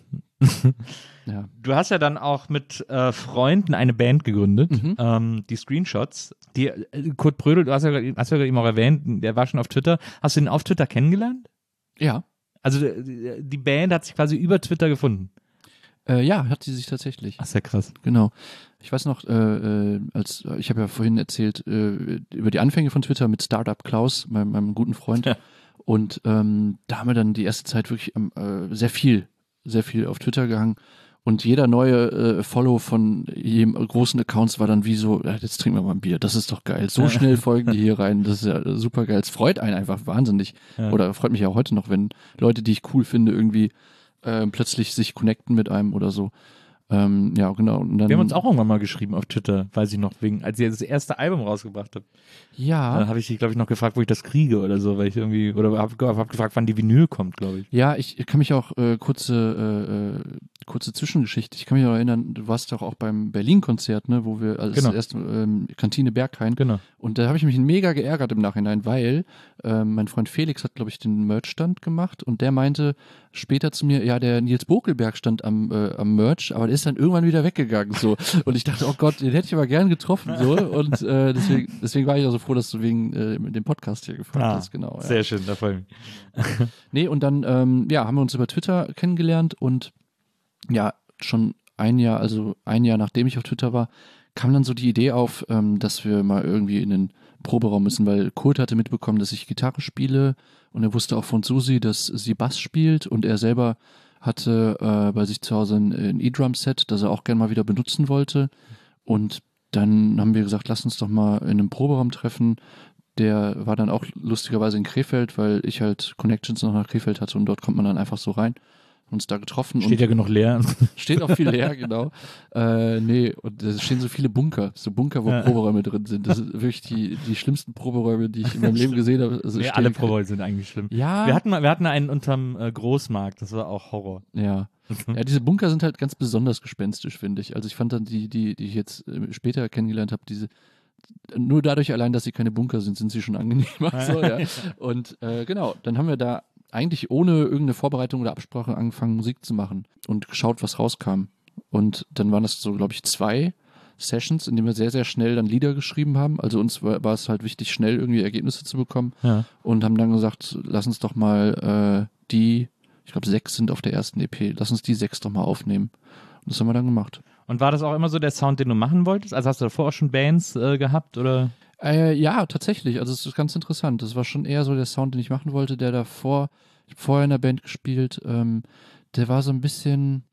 ja. Du hast ja dann auch mit äh, Freunden eine Band gegründet, Mhm. ähm, die Screenshots. Die, äh, Kurt Brödel, du hast ja, gerade- hast ja gerade eben auch erwähnt, der war schon auf Twitter. Hast du ihn auf Twitter kennengelernt? Ja. Also die, die Band hat sich quasi über Twitter gefunden. Äh, ja, hat sie sich tatsächlich. Ach, sehr krass. Genau. Ich weiß noch, äh, äh, als ich habe ja vorhin erzählt äh, über die Anfänge von Twitter mit Startup Klaus, meinem, meinem guten Freund. Ja. Und ähm, da haben wir dann die erste Zeit wirklich ähm, äh, sehr viel, sehr viel auf Twitter gehangen. Und jeder neue äh, Follow von jedem großen Accounts war dann wie so, ja, jetzt trinken wir mal ein Bier, das ist doch geil. So schnell folgen die hier rein, das ist ja super geil. Es freut einen einfach wahnsinnig. Ja. Oder freut mich ja auch heute noch, wenn Leute, die ich cool finde, irgendwie äh, plötzlich sich connecten mit einem oder so. Ähm, ja, genau. Und dann, Wir haben uns auch irgendwann mal geschrieben auf Twitter, weiß ich noch, wegen, als ihr das erste Album rausgebracht habt. Ja. Dann habe ich dich, glaube ich, noch gefragt, wo ich das kriege oder so, weil ich irgendwie, oder habe hab gefragt, wann die Vinyl kommt, glaube ich. Ja, ich kann mich auch, äh, kurze, äh, kurze Zwischengeschichte, ich kann mich auch erinnern, du warst doch auch beim Berlin-Konzert, ne, wo wir, also Genau. das erste, ähm, Kantine Berghain. Genau. Und da habe ich mich mega geärgert im Nachhinein, weil ähm, mein Freund Felix hat, glaube ich, den Merch-Stand gemacht und der meinte später zu mir, ja, der Nils Bokelberg stand am, äh, am Merch, aber der ist dann irgendwann wieder weggegangen, so. Und ich dachte, oh Gott, den hätte ich aber gern getroffen, so. Und äh, deswegen, deswegen war ich auch so froh, dass du wegen äh, dem Podcast hier gefragt Ah, hast, genau. Ja. Sehr schön, da freue ich mich. Nee, und dann, ähm, ja, haben wir uns über Twitter kennengelernt und ja, schon ein Jahr, also ein Jahr nachdem ich auf Twitter war, kam dann so die Idee auf, ähm, dass wir mal irgendwie in den Proberaum müssen, weil Kurt hatte mitbekommen, dass ich Gitarre spiele und er wusste auch von Susi, dass sie Bass spielt und er selber hatte äh, bei sich zu Hause ein, ein E-Drum-Set, das er auch gerne mal wieder benutzen wollte. Und dann haben wir gesagt, lass uns doch mal in einem Proberaum treffen. Der war dann auch lustigerweise in Krefeld, weil ich halt Connections noch nach Krefeld hatte und dort kommt man dann einfach so rein. Uns da getroffen. Steht und ja genug leer. Steht auch viel leer, genau. Äh, nee, und da stehen so viele Bunker, so Bunker, wo Ja. Proberäume drin sind. Das sind wirklich die, die schlimmsten Proberäume, die ich in meinem Leben gesehen habe. Also Nee, stehen- alle Proberäume sind eigentlich schlimm. Ja. Wir hatten, mal, wir hatten einen unterm äh, Großmarkt, das war auch Horror. Ja. Ja, diese Bunker sind halt ganz besonders gespenstisch, finde ich. Also ich fand dann die, die, die ich jetzt äh, später kennengelernt habe, diese, nur dadurch allein, dass sie keine Bunker sind, sind sie schon angenehmer. So, ja. Und äh, genau, dann haben wir da eigentlich ohne irgendeine Vorbereitung oder Absprache angefangen, Musik zu machen und geschaut, was rauskam. Und dann waren das so, glaube ich, zwei Sessions, in denen wir sehr, sehr schnell dann Lieder geschrieben haben. Also uns war, war es halt wichtig, schnell irgendwie Ergebnisse zu bekommen. Ja. Und haben dann gesagt, lass uns doch mal äh, die, ich glaube sechs sind auf der ersten E P, lass uns die sechs doch mal aufnehmen. Und das haben wir dann gemacht. Und war das auch immer so der Sound, den du machen wolltest? Also hast du davor auch schon Bands äh, gehabt oder? Äh, ja, tatsächlich. Also es ist ganz interessant. Das war schon eher so der Sound, den ich machen wollte, der davor, ich habe vorher in der Band gespielt, ähm, der war so ein bisschen,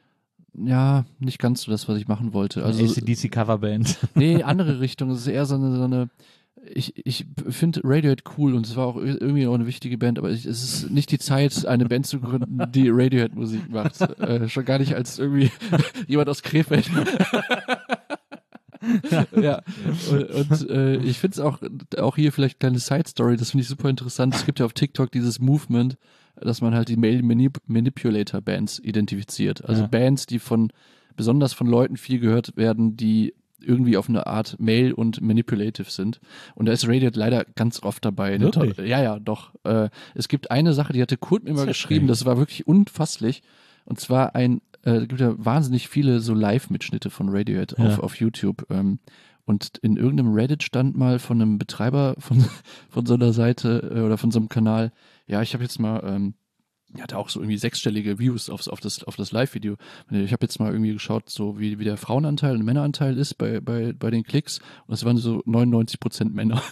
ja, nicht ganz so das, was ich machen wollte. Also A C D C Coverband. nee, andere Richtung. Es ist eher so eine, so eine ich, ich finde Radiohead cool und es war auch irgendwie auch eine wichtige Band, aber ich, es ist nicht die Zeit, eine Band zu gründen, die Radiohead-Musik macht. Äh, schon gar nicht als irgendwie jemand aus Krefeld. Ja, und, und äh, ich finde es auch, auch hier vielleicht eine kleine Side-Story, das finde ich super interessant. Es gibt ja auf TikTok dieses Movement, dass man halt die Male Manip- Manipulator Bands identifiziert. Also Ja. Bands, die von, besonders von Leuten viel gehört werden, die irgendwie auf eine Art male und manipulative sind. Und da ist Radiohead leider ganz oft dabei. Eine Wirklich? to- ja, ja, doch. Äh, es gibt eine Sache, die hatte Kurt mir mal Das ist ja geschrieben, strange. das war wirklich unfasslich. Und zwar ein, äh, es gibt ja wahnsinnig viele so Live-Mitschnitte von Radiohead Ja. auf, auf YouTube. Ähm, und in irgendeinem Reddit stand mal von einem Betreiber von, von so einer Seite äh, oder von so einem Kanal, ja, ich habe jetzt mal, ähm, er hatte auch so irgendwie sechsstellige Views aufs, auf das, auf das Live-Video. Ich habe jetzt mal irgendwie geschaut, so wie, wie der Frauenanteil und Männeranteil ist bei, bei, bei den Klicks. Und es waren so neunundneunzig Prozent Männer,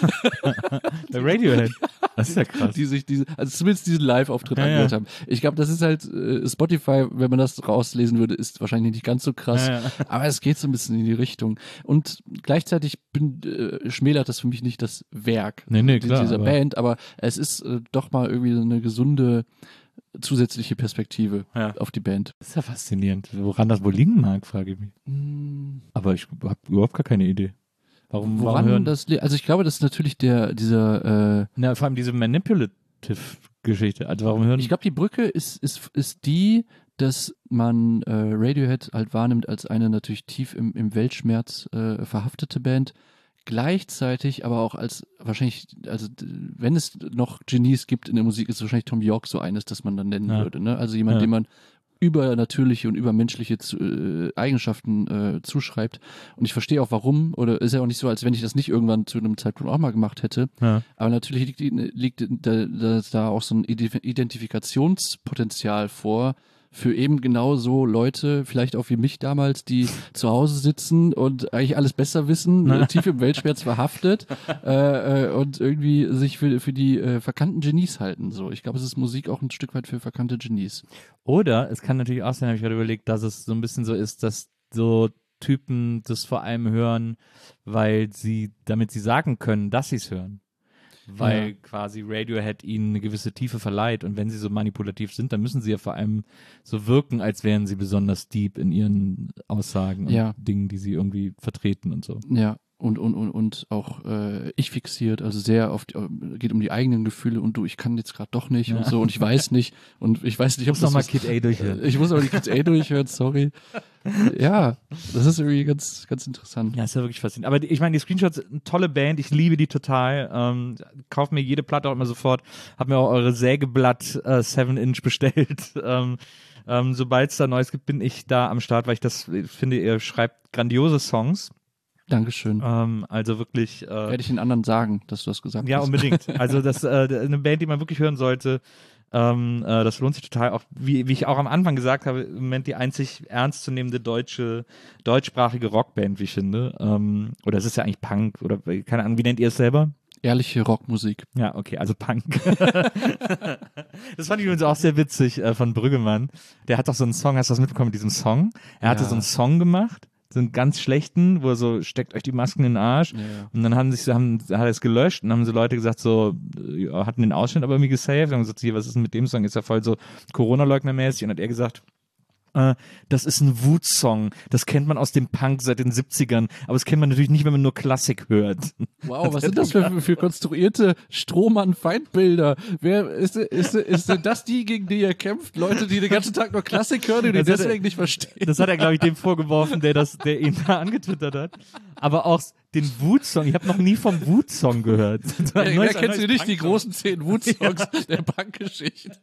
Der Radiohead. Das ist ja krass. die sich diese, also zumindest diesen Live-Auftritt Ja, angehört ja. haben. Ich glaube, das ist halt, äh, Spotify, wenn man das rauslesen würde, ist wahrscheinlich nicht ganz so krass. Ja, ja. Aber es geht so ein bisschen in die Richtung. Und gleichzeitig bin, äh, schmälert das für mich nicht das Werk Nee, nee, die- klar, dieser aber- Band, aber es ist äh, doch mal irgendwie so eine gesunde zusätzliche Perspektive Ja. auf die Band. Das ist ja faszinierend. Woran das wohl liegen mag, frage ich mich. Aber ich habe überhaupt gar keine Idee. Warum, warum Woran hören das, li- also ich glaube, das ist natürlich der, dieser, äh, Na, vor allem diese Manipulative-Geschichte. Also warum hören ich glaube, die Brücke ist, ist, ist die, dass man äh, Radiohead halt wahrnimmt als eine natürlich tief im, im Weltschmerz äh, verhaftete Band, gleichzeitig aber auch als wahrscheinlich, also d- wenn es noch Genies gibt in der Musik, ist wahrscheinlich Tom York so eines, das man dann nennen Ja. würde. Ne? Also jemand, Ja. dem man übernatürliche und übermenschliche zu, äh, Eigenschaften äh, zuschreibt. Und ich verstehe auch warum, oder ist ja auch nicht so, als wenn ich das nicht irgendwann zu einem Zeitpunkt auch mal gemacht hätte. Ja. Aber natürlich liegt, liegt da, da, da auch so ein Ident- Identifikationspotenzial vor, für eben genau so Leute, vielleicht auch wie mich damals, die zu Hause sitzen und eigentlich alles besser wissen, äh, tief im Weltschmerz verhaftet äh, äh, und irgendwie sich für, für die äh, verkannten Genies halten. So, ich glaube, es ist Musik auch ein Stück weit für verkannte Genies. Oder es kann natürlich auch sein, habe ich gerade überlegt, dass es so ein bisschen so ist, dass so Typen das vor allem hören, weil sie, damit sie sagen können, dass sie es hören. Weil Ja. quasi Radiohead ihnen eine gewisse Tiefe verleiht und wenn sie so manipulativ sind, dann müssen sie ja vor allem so wirken, als wären sie besonders deep in ihren Aussagen und Ja. Dingen, die sie irgendwie vertreten und so. Ja, und, und, und, und auch äh, ich fixiert, also sehr oft äh, geht um die eigenen Gefühle und du, ich kann jetzt gerade doch nicht Ja. und so und ich weiß nicht und ich weiß nicht, ob Muss das noch mal was- Kid A durchhören. Ich muss aber die Kids A durchhören, sorry. Ja, das ist irgendwie ganz, ganz interessant. Ja, ist ja wirklich faszinierend. Aber die- ich meine, die Screenshots, eine tolle Band, ich liebe die total. Ähm, kauf mir jede Platte auch immer sofort. Hab mir auch eure Sägeblatt äh, seven Inch bestellt. ähm, ähm, Sobald es da Neues gibt, bin ich da am Start, weil ich das ich finde, ihr schreibt grandiose Songs. Dankeschön. Ähm, also wirklich. Äh, Werde ich den anderen sagen, dass du das gesagt ja, hast. unbedingt. Also das äh, eine Band, die man wirklich hören sollte. Ähm, äh, das lohnt sich total. Auch wie, wie ich auch am Anfang gesagt habe, im Moment die einzig ernstzunehmende deutsche, deutschsprachige Rockband, wie ich finde. Ähm, oder es ist ja eigentlich Punk oder keine Ahnung, wie nennt ihr es selber? Ehrliche Rockmusik. Ja, okay, also Punk. Das fand ich übrigens auch sehr witzig äh, von Brüggemann. Der hat doch so einen Song, hast du das mitbekommen mit diesem Song? Er hatte Ja. so einen Song gemacht, so einen ganz schlechten, wo er so, steckt euch die Masken in den Arsch. Ja, ja. Und dann haben sich, so- haben, hat er es gelöscht und haben so Leute gesagt, so, äh, ja, hatten den Ausschnitt aber irgendwie gesaved. Haben gesagt, hier, was ist denn mit dem Song? Ist ja voll so Corona-Leugner-mäßig. Und hat er gesagt, äh, das ist ein Wut-Song. Das kennt man aus dem Punk seit den siebzigern. Aber das kennt man natürlich nicht, wenn man nur Klassik hört. Wow, was sind das für, für konstruierte Strohmann-Feindbilder? Wer ist, ist, ist denn das die, gegen die ihr kämpft? Leute, die den ganzen Tag nur Klassik hören und die Das hat er- deswegen nicht verstehen? Das hat er, glaube ich, dem vorgeworfen, der das, der ihn da angetwittert hat. Aber auch den Wut-Song. Ich habe noch nie vom Wut-Song gehört. Ja, Ein wer neues- ein kennst du neues nicht, die Punk-Song. großen zehn Wut-Songs der Punk-Geschichte?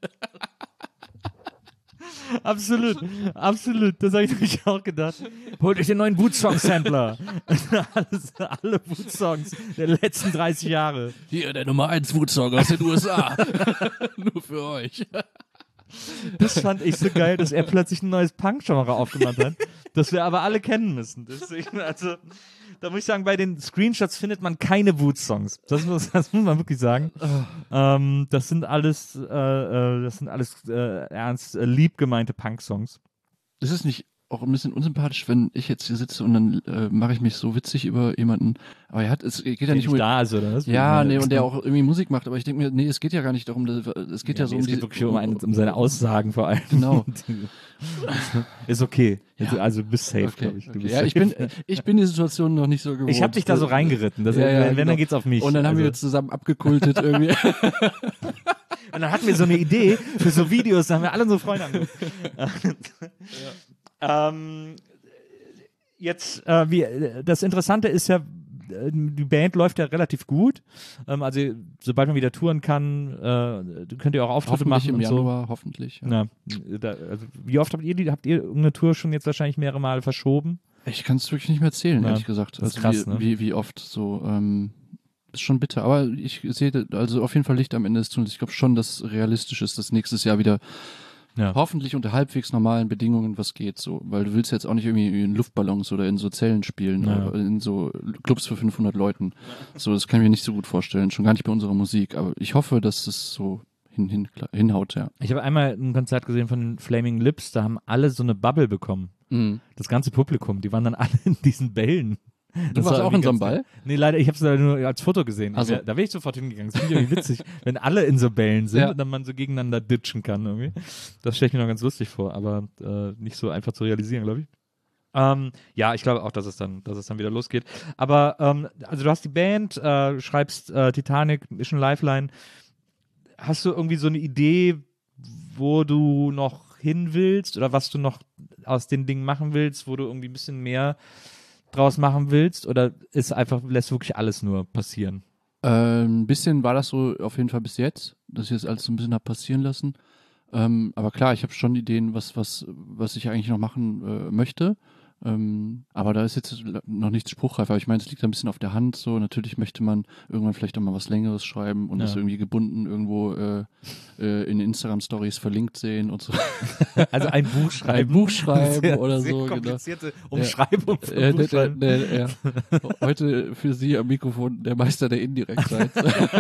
Absolut, absolut. Das habe ich nämlich auch gedacht. Holt euch den neuen Wut-Song-Sampler. Alles, alle Wut-Songs der letzten dreißig Jahre. Hier, der Nummer eins Wut-Song aus den U S A. Nur für euch. Das fand ich so geil, dass er plötzlich ein neues Punk-Genre aufgemacht hat, das wir aber alle kennen müssen. Deswegen, also, da muss ich sagen, bei den Screenshots findet man keine Wut-Songs. Das muss, das muss man wirklich sagen. Ähm, das sind alles, äh, äh, das sind alles äh, ernst, äh, lieb gemeinte Punk-Songs. Ist es nicht auch ein bisschen unsympathisch, wenn ich jetzt hier sitze und dann äh, mache ich mich so witzig über jemanden. Aber er hat, es geht ja nicht um. da ist, oder was? Ja, nee, und der auch irgendwie Musik macht. Aber ich denke mir, nee, es geht ja gar nicht darum, dass, es geht ja, ja so nee, um es geht die. wirklich um, einen, um seine Aussagen vor allem. Genau. Ist okay. Ja. Also du bist safe, Okay, glaube ich. Du okay. bist Ja, ich bin, ich bin die Situation noch nicht so gewohnt. Ich habe dich da so reingeritten. Das, Ja, ja, wenn, genau. dann geht's auf mich. Und dann haben also. wir zusammen abgekultet irgendwie. Und dann hatten wir so eine Idee für so Videos, da haben wir alle unsere Freunde angerufen. ja. ähm, jetzt, äh, wie, das Interessante ist ja, die Band läuft ja relativ gut. Ähm, also sobald man wieder touren kann, äh, könnt ihr auch Auftritte Hoffentlich machen im und Januar, so. Hoffentlich. Ja. Ja, da, also wie oft habt ihr die, habt ihr irgendeine Tour schon jetzt wahrscheinlich mehrere Male verschoben? Ich kann es wirklich nicht mehr zählen, Ja, ehrlich gesagt. das ist Also krass, wie, ne? wie, wie oft so. Ähm, ist schon bitter. Aber ich sehe also auf jeden Fall Licht am Ende des Tunnels. Ich glaube schon, dass es realistisch ist, dass nächstes Jahr wieder Ja. hoffentlich unter halbwegs normalen Bedingungen was geht. So, weil du willst jetzt auch nicht irgendwie in Luftballons oder in so Zellen spielen Ja. oder in so Clubs für fünfhundert Leuten. So, das kann ich mir nicht so gut vorstellen. Schon gar nicht bei unserer Musik. Aber ich hoffe, dass es so hin, hin, hinhaut, ja. Ich habe einmal ein Konzert gesehen von den Flaming Lips, da haben alle so eine Bubble bekommen. Mhm. Das ganze Publikum, die waren dann alle in diesen Bällen. Du warst war auch in so einem ganz- Ball? Nee, leider, ich habe es leider nur als Foto gesehen. Ach so. Da wäre ich sofort hingegangen. Das finde ich irgendwie witzig, wenn alle in so Bällen sind Ja. und dann man so gegeneinander ditchen kann irgendwie. Das stelle ich mir noch ganz lustig vor, aber äh, nicht so einfach zu realisieren, glaube ich. Ähm, ja, ich glaube auch, dass es dann, dass es dann wieder losgeht. Aber ähm, also du hast die Band, äh, schreibst äh, Titanic, Mission Lifeline. Hast du irgendwie so eine Idee, wo du noch hin willst oder was du noch aus den Dingen machen willst, wo du irgendwie ein bisschen mehr draus machen willst, oder ist einfach, lässt wirklich alles nur passieren? Äh, ein bisschen war das so auf jeden Fall bis jetzt, dass ich das alles so ein bisschen hab passieren lassen. Ähm, aber klar, ich habe schon Ideen, was, was, was ich eigentlich noch machen äh, möchte. Ähm, aber da ist jetzt noch nichts spruchreif. Aber ich meine, es liegt ein bisschen auf der Hand. So, natürlich möchte man irgendwann vielleicht auch mal was Längeres schreiben und Ja. das irgendwie gebunden irgendwo äh, äh, in Instagram-Stories verlinkt sehen und so. Also ein Buch schreiben. Ein Buch schreiben sehr, oder sehr so. Genau. komplizierte Umschreibung für Äh, Buch der, der, schreiben. der, der, ja. Heute für Sie am Mikrofon der Meister der Indirektheit.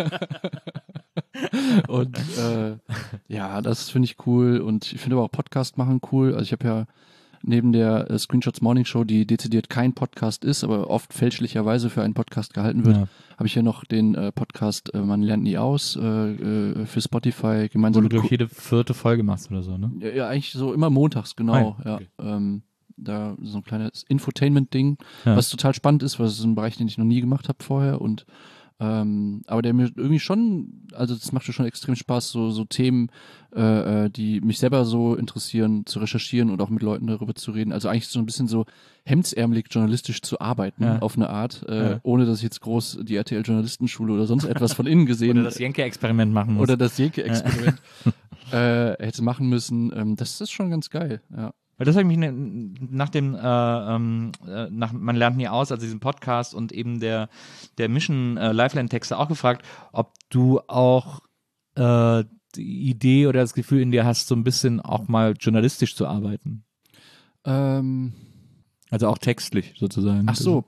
Und äh, ja, das finde ich cool. Und ich finde aber auch Podcast machen cool. Also ich habe ja neben der äh, Screenshots Morning Show, die dezidiert kein Podcast ist, aber oft fälschlicherweise für einen Podcast gehalten wird, Ja. habe ich ja noch den äh, Podcast äh, Man lernt nie aus äh, äh, für Spotify Wo gemeinsam du, mit glaube Co- ich, jede vierte Folge machst oder so, ne? ja, ja, eigentlich so immer montags, genau. Ah ja, ja, okay. ähm, da so ein kleines Infotainment-Ding, Ja. was total spannend ist, was ist ein Bereich, den ich noch nie gemacht habe vorher und ähm, aber der mir irgendwie schon, also das macht mir schon extrem Spaß, so, so Themen, äh, äh, die mich selber so interessieren, zu recherchieren und auch mit Leuten darüber zu reden. Also eigentlich so ein bisschen so hemdsärmelig journalistisch zu arbeiten, Ja. auf eine Art, äh, Ja. ohne dass ich jetzt groß die R T L-Journalistenschule oder sonst etwas von innen gesehen Oder das Jenke-Experiment machen musst. oder das Jenke-Experiment äh, hätte machen müssen. Ähm, das ist schon ganz geil, ja. Weil das habe ich mich ne, nach dem, äh, ähm, äh, nach Man lernt nie aus, also diesem Podcast und eben der, der Mission äh, Lifeline-Texte auch gefragt, ob du auch äh, die Idee oder das Gefühl in dir hast, so ein bisschen auch mal journalistisch zu arbeiten. Ähm, Also auch textlich sozusagen. ach so.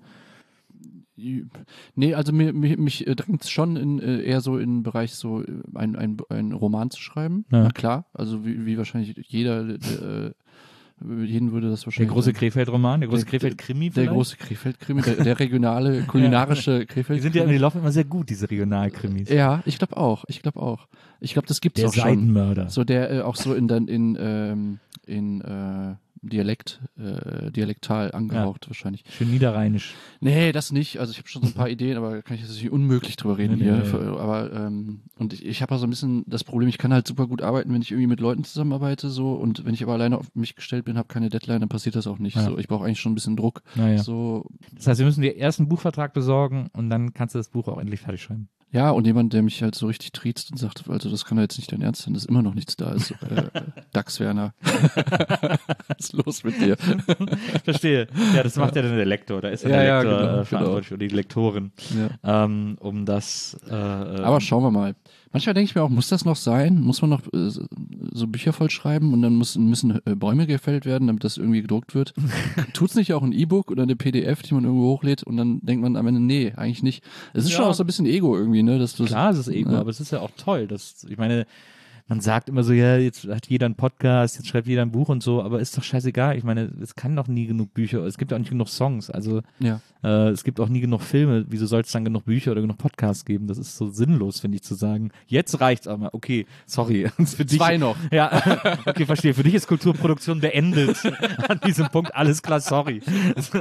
Nee, also mir, mich, mich drängt es schon in, äh, eher so in den Bereich so äh, ein, ein, ein Roman zu schreiben. Ja. Na klar, also wie, wie wahrscheinlich jeder, äh, jeden würde das Der wahrscheinlich. große Krefeld-Roman, der große Der- Krefeld-Krimi Der vielleicht? große Krefeld-Krimi, der, der regionale, kulinarische Krefeld. Die sind ja, die laufen immer sehr gut, diese Regionalkrimis. Ja, ich glaube auch. Ich glaube auch. Ich glaube, das gibt's Der auch schon. Seidenmörder. So der äh, auch so in dann in ähm, in äh, Dialekt, äh, dialektal angehaucht wahrscheinlich. Schön niederrheinisch. Nee, das nicht. Also ich habe schon so ein paar Ideen, aber da kann ich natürlich unmöglich drüber reden Nee, hier. nee, Für- Aber ähm, und ich, ich habe so ein bisschen das Problem, ich kann halt super gut arbeiten, wenn ich irgendwie mit Leuten zusammenarbeite so und wenn ich aber alleine auf mich gestellt bin, habe keine Deadline, dann passiert das auch nicht. Ja. So, ich brauche eigentlich schon ein bisschen Druck. Naja. So Das heißt, wir müssen dir erst einen Buchvertrag besorgen und dann kannst du das Buch auch endlich fertig schreiben. ja, und jemand, der mich halt so richtig triezt und sagt, also das kann doch jetzt nicht dein Ernst sein, dass immer noch nichts da ist. Äh, Dax Werner. Was ist los mit dir? Verstehe. Ja, das macht ja dann der Lektor. Da ist ja, Ja, der ja, Lektor genau, äh, verantwortlich oder die Lektorin, Ja. ähm, um das. Äh, äh, Aber schauen wir mal. Manchmal denke ich mir auch, muss das noch sein? Muss man noch äh, so Bücher vollschreiben und dann muss, müssen äh, Bäume gefällt werden, damit das irgendwie gedruckt wird? Tut's nicht auch ein E-Book oder eine P D F, die man irgendwo hochlädt und dann denkt man am Ende, nee, eigentlich nicht. Es ist Ja. schon auch so ein bisschen Ego irgendwie, ne? Dass du klar, es ist Ego, ja. aber es ist ja auch toll. Dass, ich meine, man sagt immer so, ja, jetzt hat jeder einen Podcast, jetzt schreibt jeder ein Buch und so, aber ist doch scheißegal. Ich meine, es kann doch nie genug Bücher, es gibt auch nicht genug Songs, also Ja. äh, es gibt auch nie genug Filme. Wieso soll es dann genug Bücher oder genug Podcasts geben? Das ist so sinnlos, finde ich, zu sagen. Jetzt reicht's aber. Okay, sorry. Für dich, Zwei noch. Ja, okay, verstehe. Für dich ist Kulturproduktion beendet. An diesem Punkt, alles klar, sorry. Das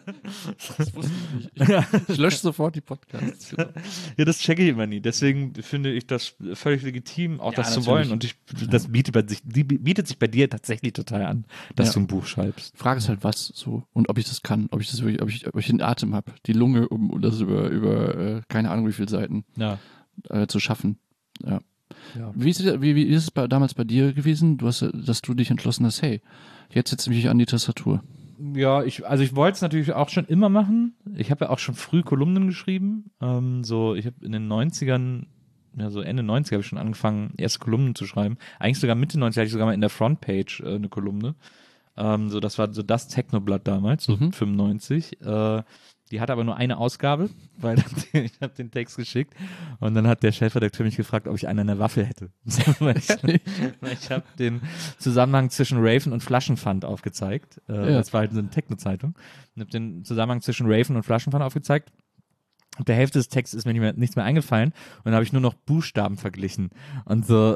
wusste ich nicht. Ich, ich lösche sofort die Podcasts. Ja, das checke ich immer nie. Deswegen finde ich das völlig legitim, auch Ja, das zu natürlich. wollen. Und ich, das bietet, bei sich, die bietet sich bei dir tatsächlich total an, dass Ja. du ein Buch schreibst. Die Frage ist halt, was so und ob ich das kann, ob ich das wirklich, ob ich, ob ich den Atem habe, die Lunge, um, um das über, über äh, keine Ahnung wie viele Seiten Ja. äh, zu schaffen. Ja. Ja. Wie ist, es- wie, wie ist es bei, damals bei dir gewesen, du hast, dass du dich entschlossen hast, hey, jetzt setze ich mich an die Tastatur. Ja, ich, also ich wollte es natürlich auch schon immer machen. Ich habe ja auch schon früh Kolumnen geschrieben. Ähm, so, ich habe in den neunzigern, ja so Ende neunziger habe ich schon angefangen, erste Kolumnen zu schreiben. Eigentlich sogar Mitte neunziger hatte ich sogar mal in der Frontpage äh, eine Kolumne. Ähm, so, das war so das Technoblatt damals, so Mhm. fünfundneunzig. Äh, die hatte aber nur eine Ausgabe, weil ich habe den Text geschickt und dann hat der Chefredakteur mich gefragt, ob ich einen an der Waffel hätte. Weil ich weil ich habe den Zusammenhang zwischen Raven und Flaschenpfand aufgezeigt. Äh, Ja. Das war halt so eine Techno-Zeitung. Und habe den Zusammenhang zwischen Raven und Flaschenpfand aufgezeigt. Ab der Hälfte des Textes ist mir nicht mehr, nichts mehr eingefallen und dann habe ich nur noch Buchstaben verglichen. Und so,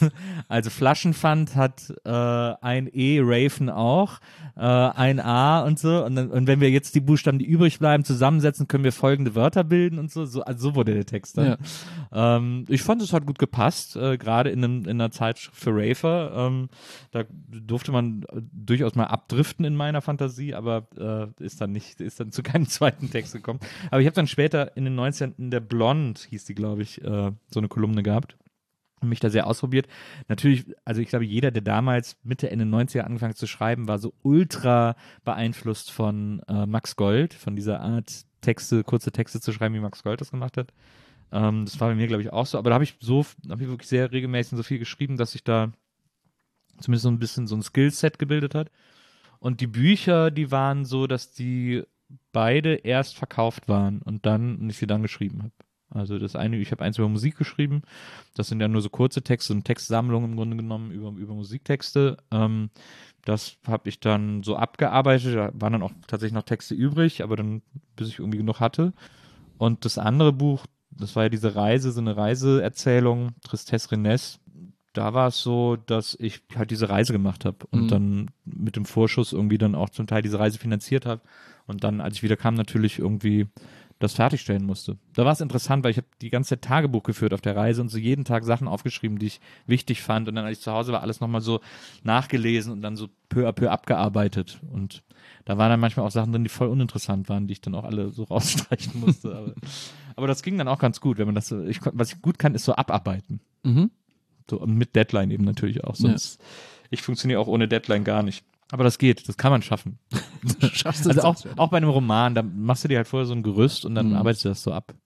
also Flaschenpfand hat äh, ein E, Raven auch, äh, ein A und so. Und, dann, und wenn wir jetzt die Buchstaben, die übrig bleiben, zusammensetzen, können wir folgende Wörter bilden und so. so also so wurde der Text dann. Ja. Ähm, ich fand, es hat gut gepasst, äh, gerade in, einem- in einer Zeitschrift für Rafer. Ähm, da durfte man äh, durchaus mal abdriften in meiner Fantasie, aber äh, ist dann nicht, ist dann zu keinem zweiten Text gekommen. Aber ich habe dann später in den neunzigern in der Blond, hieß die, glaube ich, äh, so eine Kolumne gehabt und mich da sehr ausprobiert. Natürlich, also ich glaube, jeder, der damals Mitte, Ende neunziger angefangen hat zu schreiben, war so ultra beeinflusst von äh, Max Gold, von dieser Art Texte, kurze Texte zu schreiben, wie Max Gold das gemacht hat. Ähm, das war bei mir, glaube ich, auch so. Aber da habe ich so, da habe ich wirklich sehr regelmäßig so viel geschrieben, dass sich da zumindest so ein bisschen so ein Skillset gebildet hat. Und die Bücher, die waren so, dass die beide erst verkauft waren und dann und ich sie dann geschrieben habe. Also das eine, ich habe eins über Musik geschrieben, das sind ja nur so kurze Texte und Textsammlungen im Grunde genommen über, über Musiktexte. Ähm, das habe ich dann so abgearbeitet, da waren dann auch tatsächlich noch Texte übrig, aber dann, bis ich irgendwie genug hatte. Und das andere Buch, das war ja diese Reise, so eine Reiseerzählung, Tristesse Renesse, da war es so, dass ich halt diese Reise gemacht habe und Mhm. dann mit dem Vorschuss irgendwie dann auch zum Teil diese Reise finanziert habe und dann, als ich wieder kam, natürlich irgendwie das fertigstellen musste. Da war es interessant, weil ich habe die ganze Zeit Tagebuch geführt auf der Reise und so jeden Tag Sachen aufgeschrieben, die ich wichtig fand und dann, als ich zu Hause war, alles nochmal so nachgelesen und dann so peu à peu abgearbeitet und da waren dann manchmal auch Sachen drin, die voll uninteressant waren, die ich dann auch alle so rausstreichen musste. aber, aber das ging dann auch ganz gut, wenn man das so, ich, was ich gut kann, ist so abarbeiten. Mhm. So, und mit Deadline eben natürlich auch. Sonst, ich funktioniere auch ohne Deadline gar nicht. Aber das geht, das kann man schaffen. Du schaffst es Also auch, dann. auch bei einem Roman, da machst du dir halt vorher so ein Gerüst und dann Mhm. arbeitest du das so ab.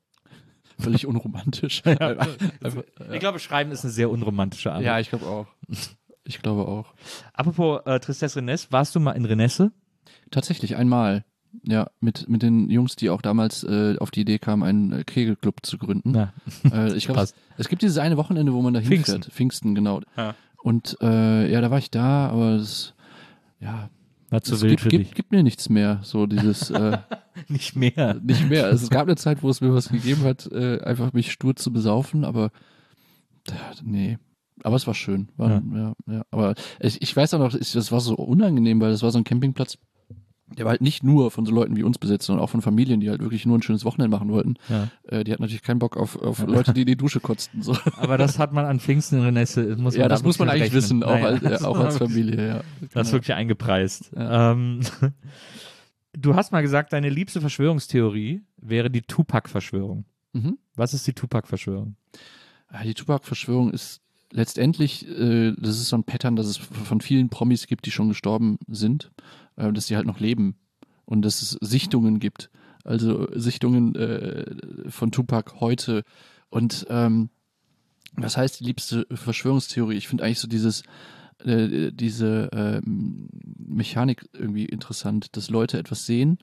Völlig unromantisch. Ich glaube, Schreiben ist eine sehr unromantische Arbeit. Ja, ich glaube auch. Ich glaube auch. Apropos äh, Tristesse Renesse, warst du mal in Renesse? Tatsächlich, einmal. Ja, mit, mit den Jungs, die auch damals äh, auf die Idee kamen, einen äh, Kegelclub zu gründen. Na, Äh, ich glaube, es, passt. es gibt dieses eine Wochenende, wo man da Pfingsten. hinfährt. Pfingsten, genau. Ja. Und äh, ja, da war ich da, aber es, ja, War zu es wild gibt, für gibt, dich. gibt mir nichts mehr. So dieses, äh, Nicht mehr. nicht mehr. Also, es gab eine Zeit, wo es mir was gegeben hat, äh, einfach mich stur zu besaufen, aber äh, nee. Aber es war schön. War, Ja. ja. Ja, aber ich, ich weiß auch noch, ich, das war so unangenehm, weil das war so ein Campingplatz, der war halt nicht nur von so Leuten wie uns besetzt, sondern auch von Familien, die halt wirklich nur ein schönes Wochenende machen wollten. Ja. Äh, die hatten natürlich keinen Bock auf, auf Leute, die in die Dusche kotzten. So. Aber das hat man an Pfingsten in Renesse. Muss man Ja, das da muss man wirklich eigentlich wissen, auch, rechnen. als, Naja, äh, auch als Familie. Ja. Das ist wirklich eingepreist. Ja. Ähm, du hast mal gesagt, deine liebste Verschwörungstheorie wäre die Tupac-Verschwörung. Mhm. Was ist die Tupac-Verschwörung? Ja, die Tupac-Verschwörung ist letztendlich, äh, das ist so ein Pattern, das es von vielen Promis gibt, die schon gestorben sind, äh, dass die halt noch leben und dass es Sichtungen gibt. Also Sichtungen äh, von Tupac heute. Und ähm, was heißt die liebste Verschwörungstheorie? Ich finde eigentlich so dieses äh, diese ähm, Mechanik irgendwie interessant, dass Leute etwas sehen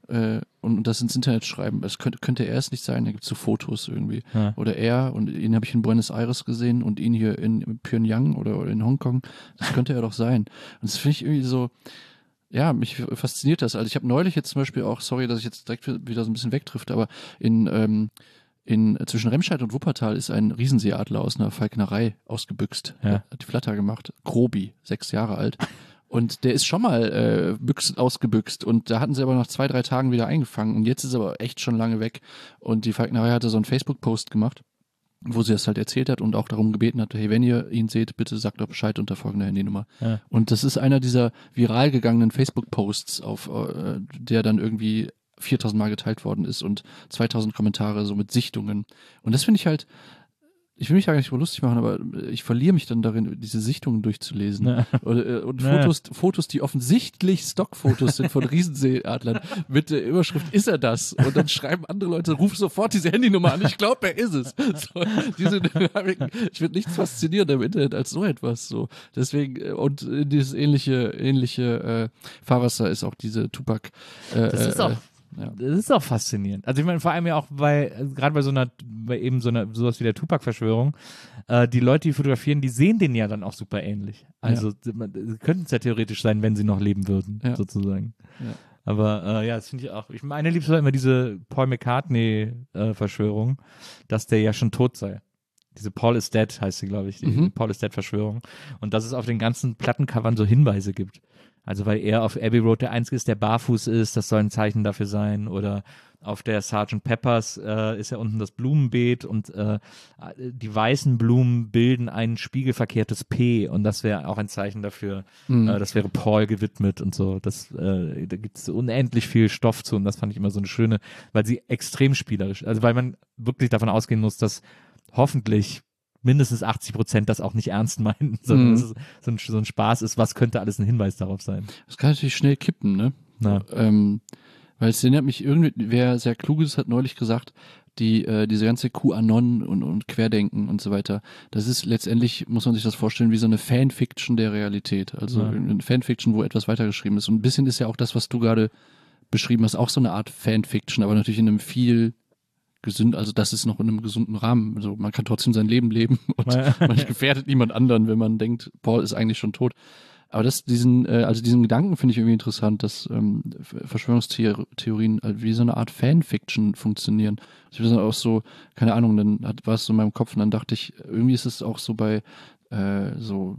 äh, und, und das ins Internet schreiben. Das könnte, könnte er es nicht sein, da gibt es so Fotos irgendwie. Ja. Oder er, und ihn habe ich in Buenos Aires gesehen und ihn hier in Pyongyang oder, oder in Hongkong. Das könnte er doch sein. Und das finde ich irgendwie so, ja, mich fasziniert das. Also ich habe neulich jetzt zum Beispiel auch, sorry, dass ich jetzt direkt wieder so ein bisschen wegtrifft, aber in, ähm, in zwischen Remscheid und Wuppertal ist ein Riesenseeadler aus einer Falknerei ausgebüxt. Ja. Hat die Flatter gemacht. Grobi, sechs Jahre alt. Und der ist schon mal äh, büchs, ausgebüxt und da hatten sie aber nach zwei, drei Tagen wieder eingefangen und jetzt ist er aber echt schon lange weg. Und die Falknerei hatte so einen Facebook-Post gemacht, wo sie das halt erzählt hat und auch darum gebeten hat, hey, wenn ihr ihn seht, bitte sagt doch Bescheid unter folgender Handynummer. Ja. Und das ist einer dieser viral gegangenen Facebook-Posts, auf äh, der dann irgendwie viertausend Mal geteilt worden ist und zweitausend Kommentare so mit Sichtungen. Und das finde ich halt, ich will mich da gar nicht so lustig machen, aber ich verliere mich dann darin, diese Sichtungen durchzulesen. Ja. Oder, und Ja. Fotos, Fotos, die offensichtlich Stockfotos sind von Riesenseeadlern mit der Überschrift, ist er das? Und dann schreiben andere Leute, ruf sofort diese Handynummer an, ich glaube, er ist es. So, diese Dynamiken, ich finde nichts faszinierender im Internet als so etwas. So. Deswegen, und dieses ähnliche, ähnliche äh, Fahrwasser ist auch diese Tupac. Äh, Das ist äh, auch, ja. das ist auch faszinierend. Also ich meine, vor allem ja auch bei, äh, gerade bei so einer, bei eben so einer, sowas wie der Tupac-Verschwörung, äh, die Leute, die fotografieren, die sehen den ja dann auch super ähnlich. Also ja. könnten es ja theoretisch sein, wenn sie noch leben würden, Ja. sozusagen. Ja. Aber äh, ja, das finde ich auch. Ich meine, liebste war immer diese Paul McCartney-Verschwörung, dass der ja schon tot sei. Diese Paul is dead heißt sie, glaube ich, die Mhm. Paul is dead Verschwörung. Und dass es auf den ganzen Plattencovern so Hinweise gibt. Also weil er auf Abbey Road der Einzige ist, der barfuß ist, das soll ein Zeichen dafür sein. Oder auf der Sergeant Peppers äh, ist ja unten das Blumenbeet und äh, die weißen Blumen bilden ein spiegelverkehrtes P und das wäre auch ein Zeichen dafür, Mhm. äh, das wäre Paul gewidmet und so. Das, äh, da gibt es unendlich viel Stoff zu und das fand ich immer so eine schöne, weil sie extrem spielerisch, also weil man wirklich davon ausgehen muss, dass hoffentlich mindestens achtzig Prozent das auch nicht ernst meinen, sondern Mhm. dass es so ein, so ein Spaß ist, was könnte alles ein Hinweis darauf sein. Das kann natürlich schnell kippen, ne? Na. Ähm, weil es erinnert mich irgendwie, wer sehr kluges hat neulich gesagt, die, äh, diese ganze QAnon und, und Querdenken und so weiter, das ist letztendlich, muss man sich das vorstellen, wie so eine Fanfiction der Realität. Also Ja. eine Fanfiction, wo etwas weitergeschrieben ist. Und ein bisschen ist ja auch das, was du gerade beschrieben hast, auch so eine Art Fanfiction, aber natürlich in einem viel gesund, also das ist noch in einem gesunden Rahmen. Also man kann trotzdem sein Leben leben und Ja. man gefährdet niemand anderen, wenn man denkt, Paul ist eigentlich schon tot. Aber das, diesen, äh, also diesen Gedanken finde ich irgendwie interessant, dass ähm, Verschwörungstheorien halt wie so eine Art Fanfiction funktionieren. Ich bin dann auch so, keine Ahnung, dann hat, war es so in meinem Kopf und dann dachte ich, irgendwie ist es auch so bei äh, so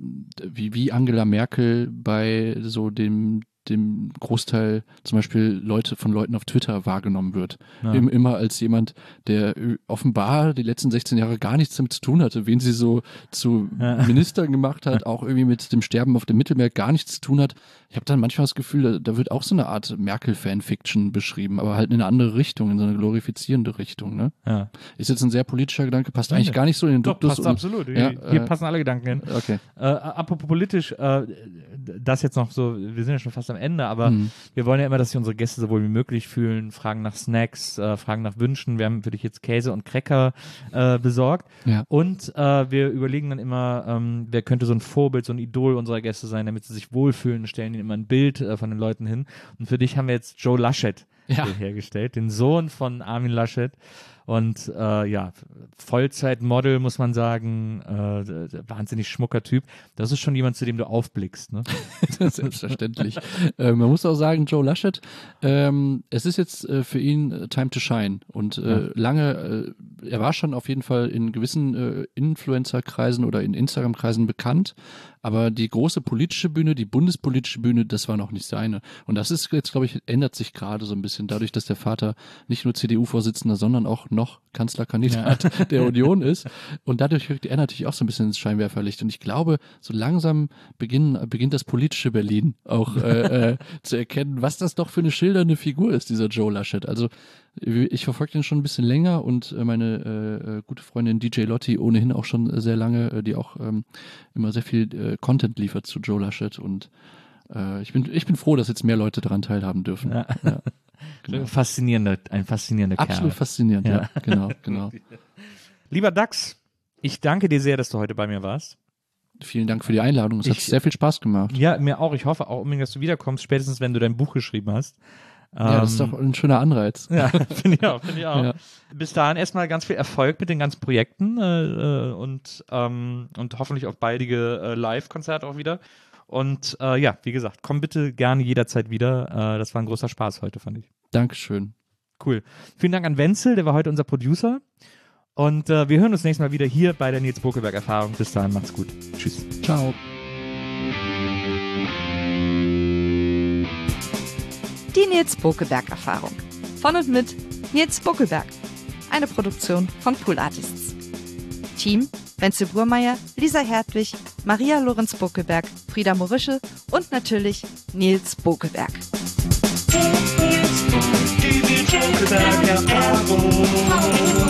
wie, wie Angela Merkel bei so dem dem Großteil zum Beispiel Leute von Leuten auf Twitter wahrgenommen wird. Ja. Im, immer als jemand, der äh, offenbar die letzten sechzehn Jahre gar nichts damit zu tun hatte, wen sie so zu Ja. Ministern gemacht hat, auch irgendwie mit dem Sterben auf dem Mittelmeer gar nichts zu tun hat. Ich habe dann manchmal das Gefühl, da, da wird auch so eine Art Merkel-Fanfiction beschrieben, aber halt in eine andere Richtung, in so eine glorifizierende Richtung. Ne? Ja. Ist jetzt ein sehr politischer Gedanke, passt Danke. eigentlich gar nicht so in den Doch, Duktus. passt und- absolut. Ja, Hier, hier äh, passen alle Gedanken hin. Okay. Äh, apropos politisch, äh, das jetzt noch so, wir sind ja schon fast am Ende, aber Mhm. wir wollen ja immer, dass sich unsere Gäste so wohl wie möglich fühlen, fragen nach Snacks, äh, fragen nach Wünschen. Wir haben für dich jetzt Käse und Cracker äh, besorgt. Ja. Und äh, wir überlegen dann immer, ähm, wer könnte so ein Vorbild, so ein Idol unserer Gäste sein, damit sie sich wohlfühlen und stellen ihnen immer ein Bild äh, von den Leuten hin. Und für dich haben wir jetzt Joe Laschet Ja. hier hergestellt, den Sohn von Armin Laschet. Und äh, ja, Vollzeitmodel, muss man sagen, äh, d- d- wahnsinnig schmucker Typ. Das ist schon jemand, zu dem du aufblickst, ne? Selbstverständlich. äh, man muss auch sagen, Joe Laschet, ähm, es ist jetzt äh, für ihn äh, Time to Shine. Und äh, Ja. lange, äh, er war schon auf jeden Fall in gewissen äh, Influencer-Kreisen oder in Instagram-Kreisen bekannt. Aber die große politische Bühne, die bundespolitische Bühne, das war noch nicht seine. Und das ist jetzt, glaube ich, ändert sich gerade so ein bisschen dadurch, dass der Vater nicht nur C D U-Vorsitzender, sondern auch noch Kanzlerkandidat der Union ist. Und dadurch rückt er natürlich auch so ein bisschen ins Scheinwerferlicht. Und ich glaube, so langsam beginnen, beginnt das politische Berlin auch äh, äh, zu erkennen, was das doch für eine schildernde Figur ist, dieser Joe Laschet. Also ich verfolge den schon ein bisschen länger und äh, meine äh, äh, gute Freundin D J Lotti ohnehin auch schon äh, sehr lange, äh, die auch ähm, immer sehr viel äh, Content liefert zu Joe Laschet und äh, ich bin ich bin froh, dass jetzt mehr Leute daran teilhaben dürfen. Ja. Ja, genau. Faszinierender, ein faszinierender Absolut Kerl. faszinierend, ja. Ja. Genau, genau. Lieber Dax, ich danke dir sehr, dass du heute bei mir warst. Vielen Dank für die Einladung. Es hat Ich- sehr viel Spaß gemacht. Ja, mir auch. Ich hoffe auch unbedingt, dass du wiederkommst, spätestens wenn du dein Buch geschrieben hast. Ja, das ist doch ein schöner Anreiz. Ja, finde ich auch. Find ich auch. Ja. Bis dahin erstmal ganz viel Erfolg mit den ganzen Projekten äh, und, ähm, und hoffentlich auch baldige äh, Live-Konzerte auch wieder. Und äh, ja, wie gesagt, komm bitte gerne jederzeit wieder. Äh, das war ein großer Spaß heute, fand ich. Dankeschön. Cool. Vielen Dank an Wenzel, der war heute unser Producer. Und äh, wir hören uns nächstes Mal wieder hier bei der Nils Bokelberg-Erfahrung. Bis dahin, macht's gut. Tschüss. Ciao. Die Nils Bokelberg-Erfahrung. Von und mit Nils Bokelberg. Eine Produktion von Pool Artists. Team: Wenzel Burmeier, Lisa Hertwig, Maria Lorenz Bokelberg, Frieda Morische und natürlich Nils Bokelberg. Die Nils Bokelberg Erfahrung.